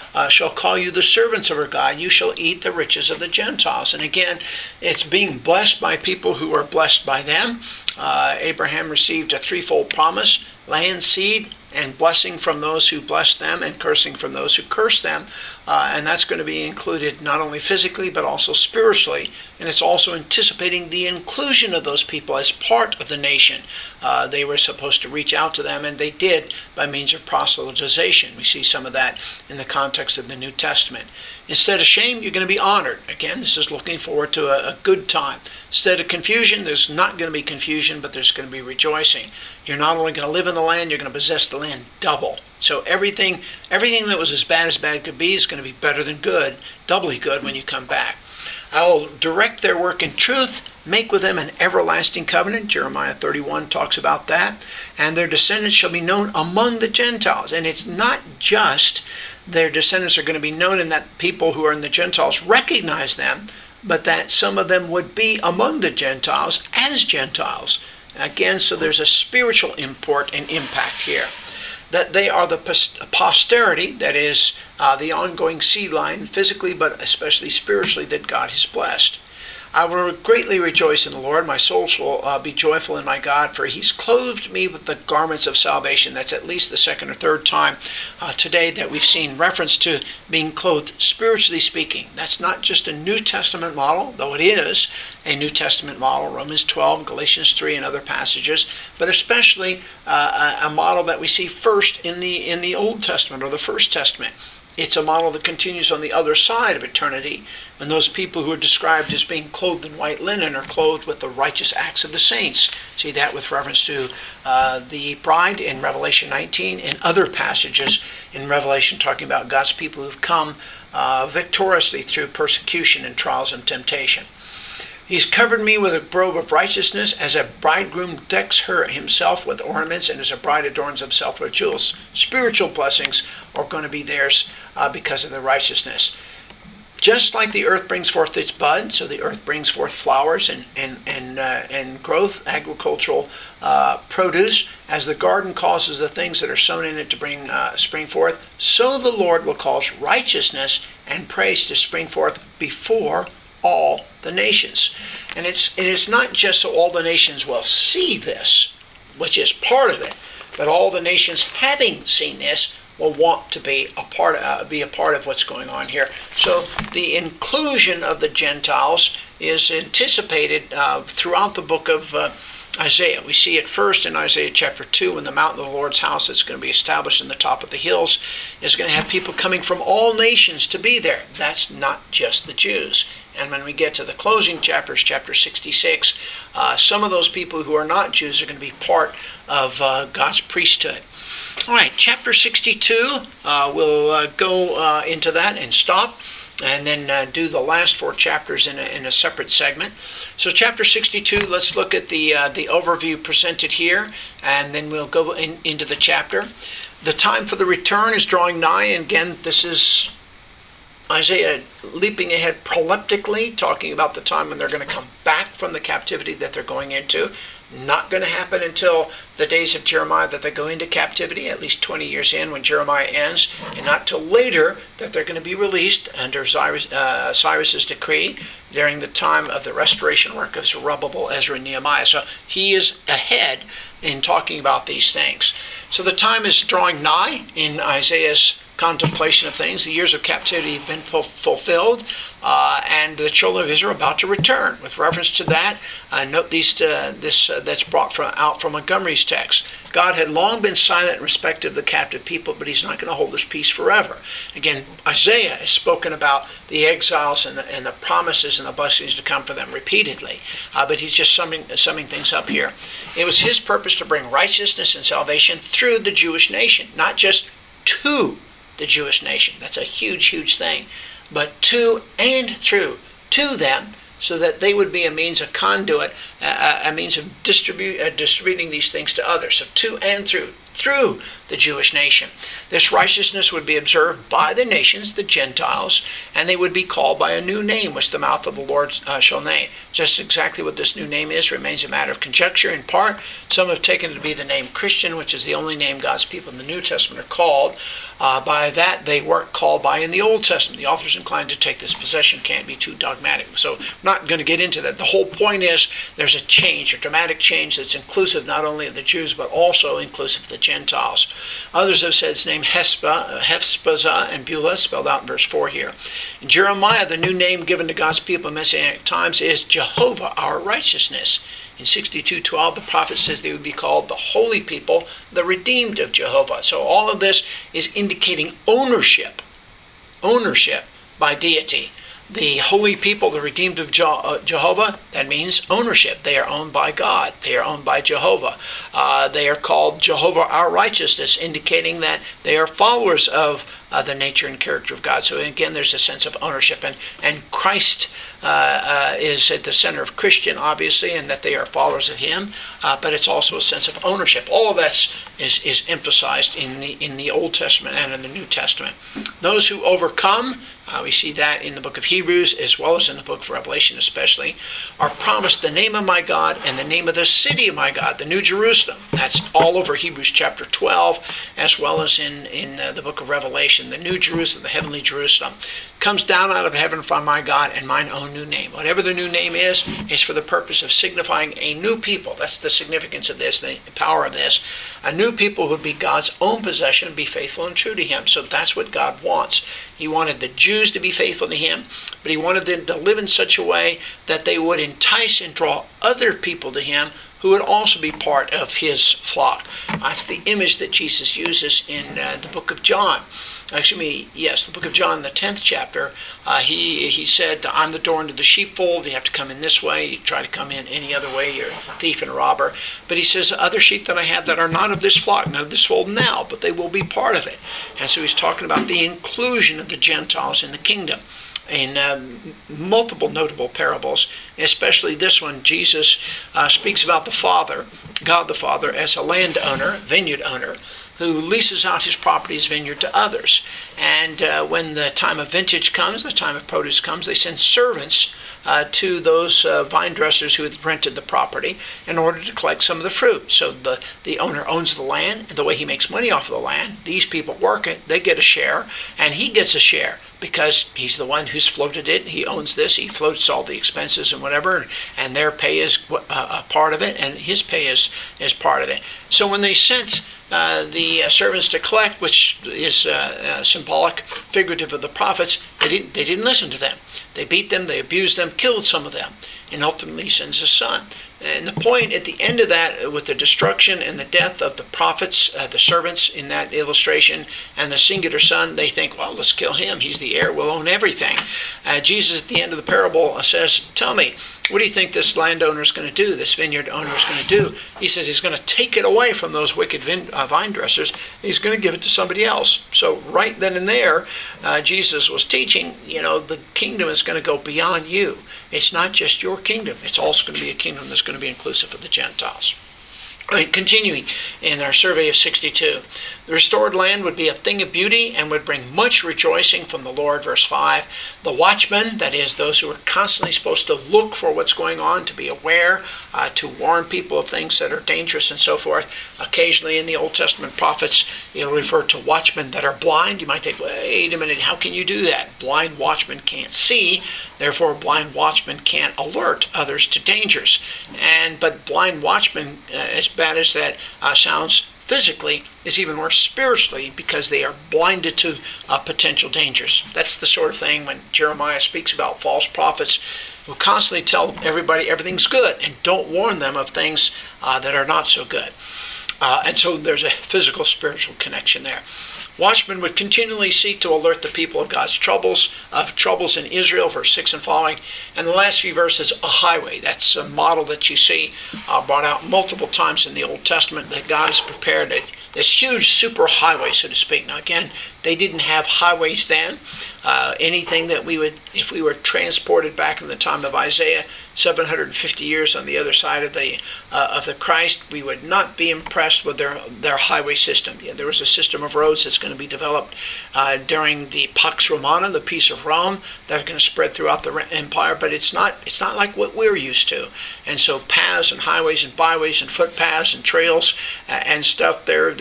call you the servants of our God. You shall eat the riches of the Gentiles. And again, it's being blessed by people who are blessed by them. Abraham received a threefold promise: land, seed, and blessing from those who bless them, and cursing from those who curse them. And that's going to be included not only physically, but also spiritually. And it's also anticipating the inclusion of those people as part of the nation. They were supposed to reach out to them, and they did by means of proselytization. We see some of that in the context of the New Testament. Instead of shame, you're going to be honored. Again, this is looking forward to a good time. Instead of confusion, there's not going to be confusion, but there's going to be rejoicing. You're not only going to live in the land, you're going to possess the land double. So everything that was as bad could be is going to be better than good, doubly good when you come back. I will direct their work in truth, make with them an everlasting covenant. Jeremiah 31 talks about that. And their descendants shall be known among the Gentiles. And it's not just their descendants are going to be known in that people who are in the Gentiles recognize them, but that some of them would be among the Gentiles as Gentiles. Again, so there's a spiritual import and impact here. That they are the posterity, that is, the ongoing seed line, physically but especially spiritually, that God has blessed. I will greatly rejoice in the Lord. My soul shall be joyful in my God, for he's clothed me with the garments of salvation. That's at least the second or third time today that we've seen reference to being clothed, spiritually speaking. That's not just a New Testament model, though it is a New Testament model, Romans 12, Galatians 3, and other passages, but especially a model that we see first in the Old Testament, or the First Testament. It's a model that continues on the other side of eternity, when those people who are described as being clothed in white linen are clothed with the righteous acts of the saints. See that with reference to the bride in Revelation 19, and other passages in Revelation talking about God's people who've come victoriously through persecution and trials and temptation. He's covered me with a robe of righteousness, as a bridegroom decks himself with ornaments, and as a bride adorns himself with jewels. Spiritual blessings are going to be theirs because of the righteousness. Just like the earth brings forth its bud, so the earth brings forth flowers and growth, agricultural produce, as the garden causes the things that are sown in it to spring forth, so the Lord will cause righteousness and praise to spring forth before all the nations. And it is not just so all the nations will see this, which is part of it. But all the nations having seen this will want to be a part of what's going on here. So the inclusion of the Gentiles is anticipated throughout the book of Isaiah. We see it first in Isaiah chapter 2, when the mountain of the Lord's house that's going to be established in the top of the hills is going to have people coming from all nations to be there. That's not just the Jews. And when we get to the closing chapters, chapter 66, some of those people who are not Jews are going to be part of God's priesthood. All right, chapter 62, we'll go into that and stop, and then do the last 4 chapters in a separate segment. So chapter 62, let's look at the overview presented here, and then we'll go into the chapter. The time for the return is drawing nigh, and again, this is Isaiah leaping ahead proleptically, talking about the time when they're going to come back from the captivity that they're going into. Not going to happen until the days of Jeremiah that they go into captivity, at least 20 years in when Jeremiah ends, and not till later that they're going to be released under Cyrus's decree during the time of the restoration work of Zerubbabel, Ezra, and Nehemiah. So he is ahead in talking about these things. So the time is drawing nigh in Isaiah's contemplation of things. The years of captivity have been fulfilled, and the children of Israel are about to return. With reference to that, note that's brought out from Montgomery's text. God had long been silent in respect of the captive people, but he's not going to hold his peace forever. Again, Isaiah has spoken about the exiles and the promises and the blessings to come for them repeatedly, but he's just summing things up here. It was his purpose to bring righteousness and salvation through the Jewish nation, not just to the Jewish nation. That's a huge, huge thing. But to and through to them, so that they would be a means of conduit, a means of distributing these things to others. So to and through the Jewish nation. This righteousness would be observed by the nations, the Gentiles, and they would be called by a new name, which the mouth of the Lord shall name. Just exactly what this new name is remains a matter of conjecture in part. Some have taken it to be the name Christian, which is the only name God's people in the New Testament are called. By that, they weren't called by in the Old Testament. The author's inclined to take this position, can't be too dogmatic. So I'm not going to get into that. The whole point is there's a change, a dramatic change that's inclusive not only of the Jews, but also inclusive of the Gentiles. Others have said it's named Hespazah and Beulah, spelled out in verse 4 here. In Jeremiah, the new name given to God's people in Messianic times is Jehovah, our righteousness. In 62:12, the prophet says they would be called the holy people, the redeemed of Jehovah. So all of this is indicating ownership by deity. The holy people, the redeemed of Jehovah, that means ownership. They are owned by God. They are owned by Jehovah. They are called Jehovah our righteousness, indicating that they are followers of the nature and character of God. So again, there's a sense of ownership. And Christ is at the center of Christian, obviously, and that they are followers of him. But it's also a sense of ownership. All of that is emphasized in the Old Testament and in the New Testament. Those who overcome, we see that in the book of Hebrews as well as in the book of Revelation especially, are promised the name of my God and the name of the city of my God, the New Jerusalem. That's all over Hebrews chapter 12 as well as in the book of Revelation. The New Jerusalem, the heavenly Jerusalem, comes down out of heaven from my God and mine own new name. Whatever the new name is for the purpose of signifying a new people. That's the significance of this, the power of this. A new people would be God's own possession and be faithful and true to him. So that's what God wants. He wanted the Jews to be faithful to him, but he wanted them to live in such a way that they would entice and draw other people to him who would also be part of his flock. That's the image that Jesus uses in the book of John. The book of John, the 10th chapter, he said, I'm the door into the sheepfold. You have to come in this way. You try to come in any other way, you're a thief and a robber. But he says, other sheep that I have that are not of this flock, not of this fold now, but they will be part of it. And so he's talking about the inclusion of the Gentiles in the kingdom. In multiple notable parables, especially this one, Jesus speaks about the Father, God the Father, as a landowner, vineyard owner, who leases out his property, his vineyard, to others. And when the time of vintage comes, the time of produce comes, they send servants to those vine dressers who had rented the property in order to collect some of the fruit. So the owner owns the land, and the way he makes money off of the land, these people work it, they get a share, and he gets a share because he's the one who's floated it. He owns this. He floats all the expenses and whatever, and their pay is a part of it, and his pay is part of it. So when they sent the servants to collect, which is symbolic, figurative of the prophets, they didn't listen to them. They beat them, they abused them, killed some of them, and ultimately sends his son. And the point at the end of that, with the destruction and the death of the prophets, the servants in that illustration, and the singular son, they think, well, let's kill him. He's the heir. We'll own everything. Jesus at the end of the parable says, tell me, what do you think this landowner is going to do, this vineyard owner is going to do? He says he's going to take it away from those wicked vine dressers. He's going to give it to somebody else. So right then and there, Jesus was teaching, the kingdom is going to go beyond you. It's not just your kingdom. It's also going to be a kingdom that's going to be inclusive of the Gentiles. Right, continuing in our survey of 62, the restored land would be a thing of beauty and would bring much rejoicing from the Lord, verse 5. The watchmen, that is, those who are constantly supposed to look for what's going on, to be aware, to warn people of things that are dangerous and so forth. Occasionally in the Old Testament prophets, it'll refer to watchmen that are blind. You might think, wait a minute, how can you do that? Blind watchmen can't see, therefore blind watchmen can't alert others to dangers. But blind watchmen, as bad as that sounds physically, is even worse spiritually, because they are blinded to potential dangers. That's the sort of thing when Jeremiah speaks about false prophets who constantly tell everybody everything's good and don't warn them of things that are not so good. And so there's a physical spiritual connection there. Watchmen would continually seek to alert the people of God's troubles in Israel, verse 6 and following. And the last few verses, a highway. That's a model that you see brought out multiple times in the Old Testament, that God has prepared this huge super highway, so to speak. Now again, they didn't have highways then. Anything that if we were transported back in the time of Isaiah, 750 years on the other side of the Christ, we would not be impressed with their highway system. Yeah, there was a system of roads that's going to be developed during the Pax Romana, the peace of Rome, that are going to spread throughout the empire, but it's not like what we're used to. And so paths and highways and byways and footpaths and trails and stuff,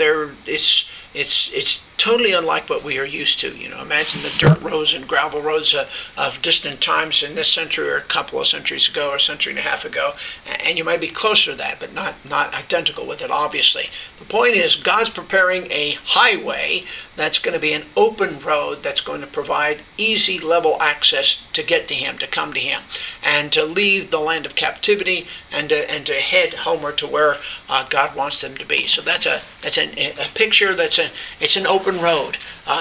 it's totally unlike what we are used to. Imagine the dirt roads and gravel roads of distant times in this century, or a couple of centuries ago, or a century and a half ago, and you might be closer to that, but not identical with it, obviously. The point is, God's preparing a highway that's going to be an open road that's going to provide easy, level access to get to Him, to come to Him, and to leave the land of captivity and to head homeward to where God wants them to be. So that's a picture. It's an open road.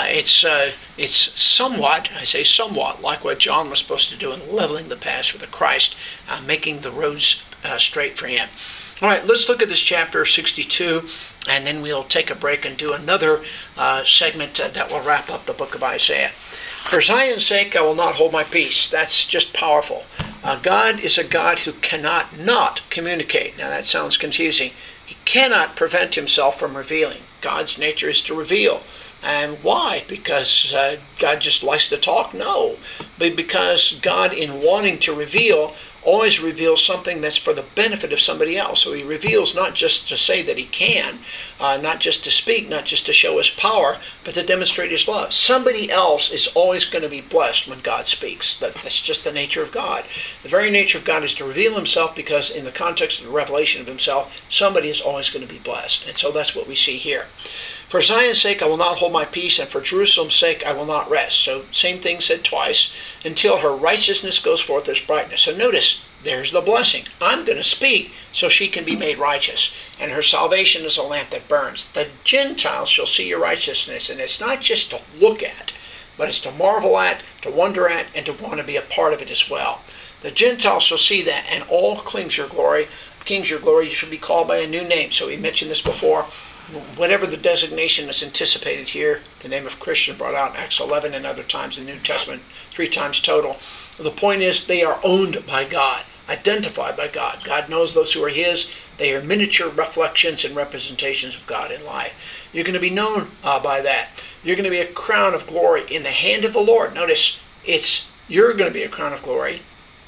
It's somewhat, I say somewhat, like what John was supposed to do in leveling the paths for the Christ, making the roads straight for Him. All right, let's look at this chapter 62, and then we'll take a break and do another segment that will wrap up the book of Isaiah. For Zion's sake, I will not hold my peace. That's just powerful. God is a God who cannot not communicate. Now that sounds confusing. He cannot prevent Himself from revealing. God's nature is to reveal. And why? Because God just likes to talk? No. But because God, in wanting to reveal, always reveals something that's for the benefit of somebody else. So He reveals not just to say that He can, not just to speak, not just to show His power, but to demonstrate His love. Somebody else is always going to be blessed when God speaks. That's just the nature of God. The very nature of God is to reveal Himself, because in the context of the revelation of Himself, somebody is always going to be blessed. And so that's what we see here. For Zion's sake I will not hold my peace, and for Jerusalem's sake I will not rest. So same thing said twice, until her righteousness goes forth as brightness. So notice, there's the blessing. I'm going to speak so she can be made righteous. And her salvation is a lamp that burns. The Gentiles shall see your righteousness. And it's not just to look at, but it's to marvel at, to wonder at, and to want to be a part of it as well. The Gentiles shall see that, and all kings your glory. Kings your glory, you shall be called by a new name. So we mentioned this before. Whatever the designation is anticipated here, the name of Christian brought out in Acts 11 and other times in the New Testament, 3 times total. The point is, they are owned by God, identified by God. God knows those who are His. They are miniature reflections and representations of God in life. You're going to be known by that. You're going to be a crown of glory in the hand of the Lord. Notice, you're going to be a crown of glory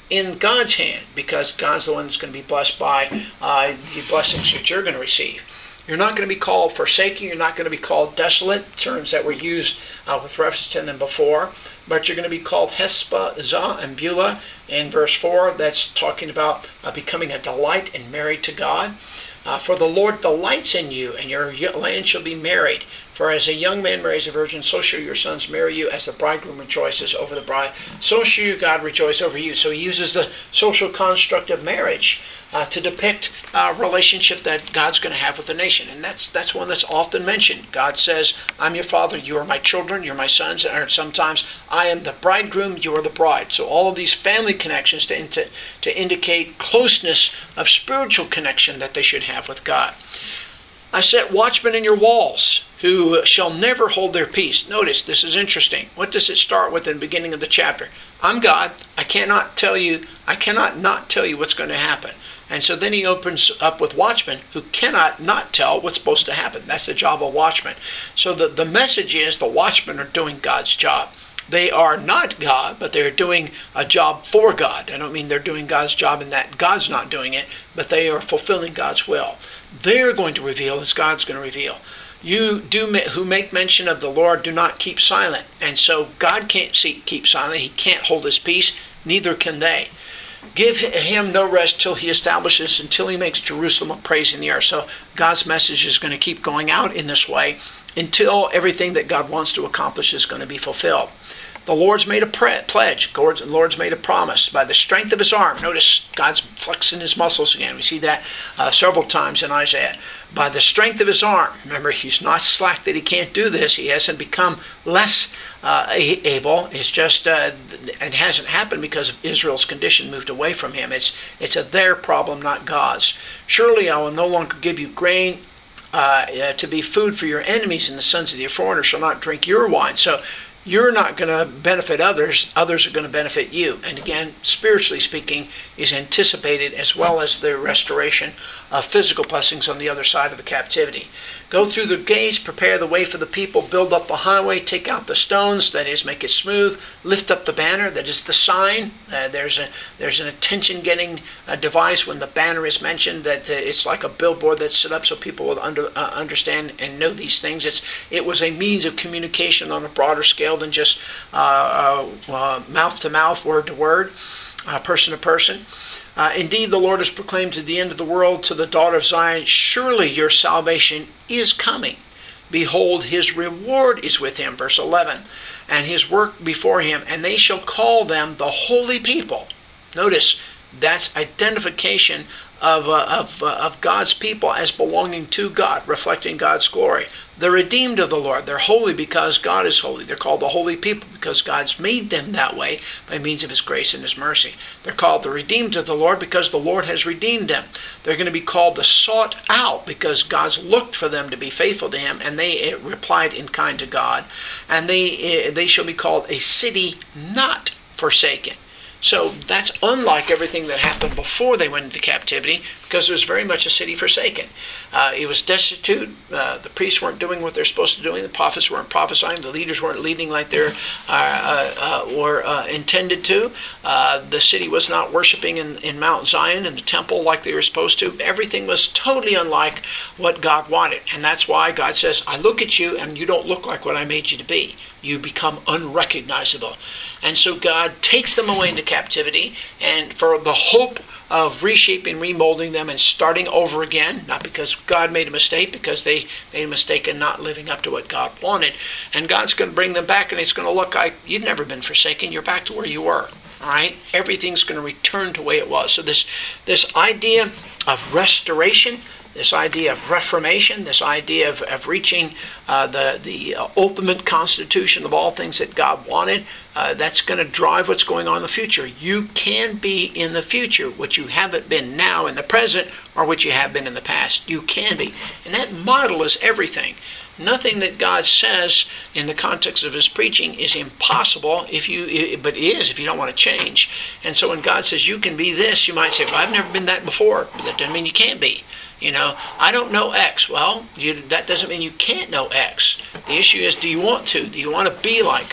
in God's hand, because God's the one that's going to be blessed by the blessings that you're going to receive. You're not going to be called forsaken. You're not going to be called desolate, terms that were used with reference to them before. But you're going to be called Hespah, Zah, and Beulah in verse 4. That's talking about becoming a delight and married to God. For the Lord delights in you, and your land shall be married. For as a young man marries a virgin, so shall your sons marry you. As the bridegroom rejoices over the bride, so shall your God rejoice over you. So he uses the social construct of marriage to depict a relationship that God's going to have with the nation. And that's one that's often mentioned. God says, I'm your father, you are my children, you're my sons. Or sometimes, I am the bridegroom, you are the bride. So all of these family connections to indicate closeness of spiritual connection that they should have with God. I set watchmen in your walls, who shall never hold their peace. Notice, this is interesting. What does it start with in the beginning of the chapter? I'm God. I cannot not tell you what's going to happen. And so then he opens up with watchmen who cannot not tell what's supposed to happen. That's the job of watchmen. So the message is the watchmen are doing God's job. They are not God, but they're doing a job for God. I don't mean they're doing God's job in that God's not doing it, but they are fulfilling God's will. They're going to reveal as God's going to reveal. You who make mention of the Lord do not keep silent. And so God can't keep silent. He can't hold his peace. Neither can they. Give him no rest till he establishes, until he makes Jerusalem a praise in the earth. So God's message is going to keep going out in this way until everything that God wants to accomplish is going to be fulfilled. The Lord's made a pledge. The Lord's made a promise. By the strength of his arm. Notice God's flexing his muscles again. We see that several times in Isaiah. By the strength of his arm. Remember, he's not slack that he can't do this. He hasn't become less able. It's just, it hasn't happened because of Israel's condition moved away from him. It's a their problem, not God's. Surely I will no longer give you grain to be food for your enemies, and the sons of the foreigner shall not drink your wine. So you're not going to benefit others. Others are going to benefit you. And again, spiritually speaking, is anticipated, as well as the restoration of physical blessings on the other side of the captivity. Go through the gates, prepare the way for the people, build up the highway, take out the stones, that is, make it smooth, lift up the banner, that is the sign. There's an attention-getting device when the banner is mentioned, that it's like a billboard that's set up so people will understand and know these things. It was a means of communication on a broader scale than just mouth to mouth, word to word, person to person. Indeed, the Lord has proclaimed to the end of the world, to the daughter of Zion, surely your salvation is coming. Behold, his reward is with him, verse 11, and his work before him, and they shall call them the holy people. Notice, that's identification of God's people as belonging to God, reflecting God's glory. They're redeemed of the Lord. They're holy because God is holy. They're called the holy people because God's made them that way by means of his grace and his mercy. They're called the redeemed of the Lord because the Lord has redeemed them. They're going to be called the sought out because God's looked for them to be faithful to him, and they replied in kind to God. And they shall be called a city not forsaken. So that's unlike everything that happened before they went into captivity, because it was very much a city forsaken. It was destitute. The priests weren't doing what they're supposed to do. The prophets weren't prophesying. The leaders weren't leading like they were intended to. The city was not worshiping in Mount Zion and the temple like they were supposed to. Everything was totally unlike what God wanted. And that's why God says, I look at you and you don't look like what I made you to be. You become unrecognizable. And so God takes them away into captivity, and for the hope of reshaping, remolding them, and starting over again, not because God made a mistake, because they made a mistake in not living up to what God wanted. And God's going to bring them back, and it's going to look like you've never been forsaken. You're back to where you were. All right? Everything's going to return to the way it was. So this idea of restoration, this idea of reformation, this idea of reaching the ultimate constitution of all things that God wanted, that's going to drive what's going on in the future. You can be in the future what you haven't been now in the present, or what you have been in the past. You can be. And that model is everything. Nothing that God says in the context of his preaching is impossible but it is if you don't want to change. And so when God says you can be this, you might say, well, I've never been that before. But that doesn't mean you can't be. I don't know X. Well, that doesn't mean you can't know X. The issue is, do you want to? Do you want to be like God?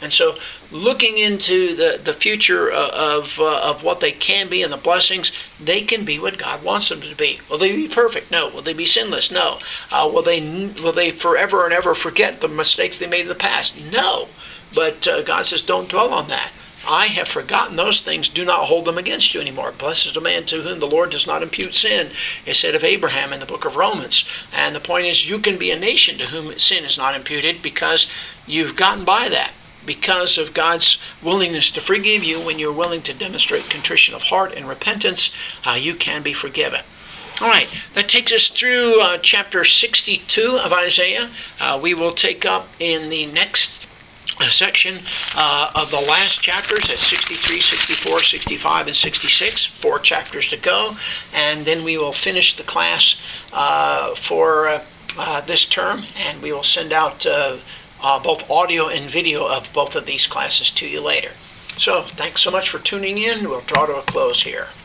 And so looking into the future of what they can be and the blessings, they can be what God wants them to be. Will they be perfect? No. Will they be sinless? No. Will they forever and ever forget the mistakes they made in the past? No. But God says, don't dwell on that. I have forgotten those things. Do not hold them against you anymore. Blessed is the man to whom the Lord does not impute sin. It said of Abraham in the book of Romans. And the point is, you can be a nation to whom sin is not imputed because you've gotten by that. Because of God's willingness to forgive you, when you're willing to demonstrate contrition of heart and repentance, you can be forgiven. All right, that takes us through chapter 62 of Isaiah. We will take up in the next section of the last chapters at 63, 64, 65, and 66. 4 chapters to go. And then we will finish the class for this term, and we will send out both audio and video of both of these classes to you later. So thanks so much for tuning in. We'll draw to a close here.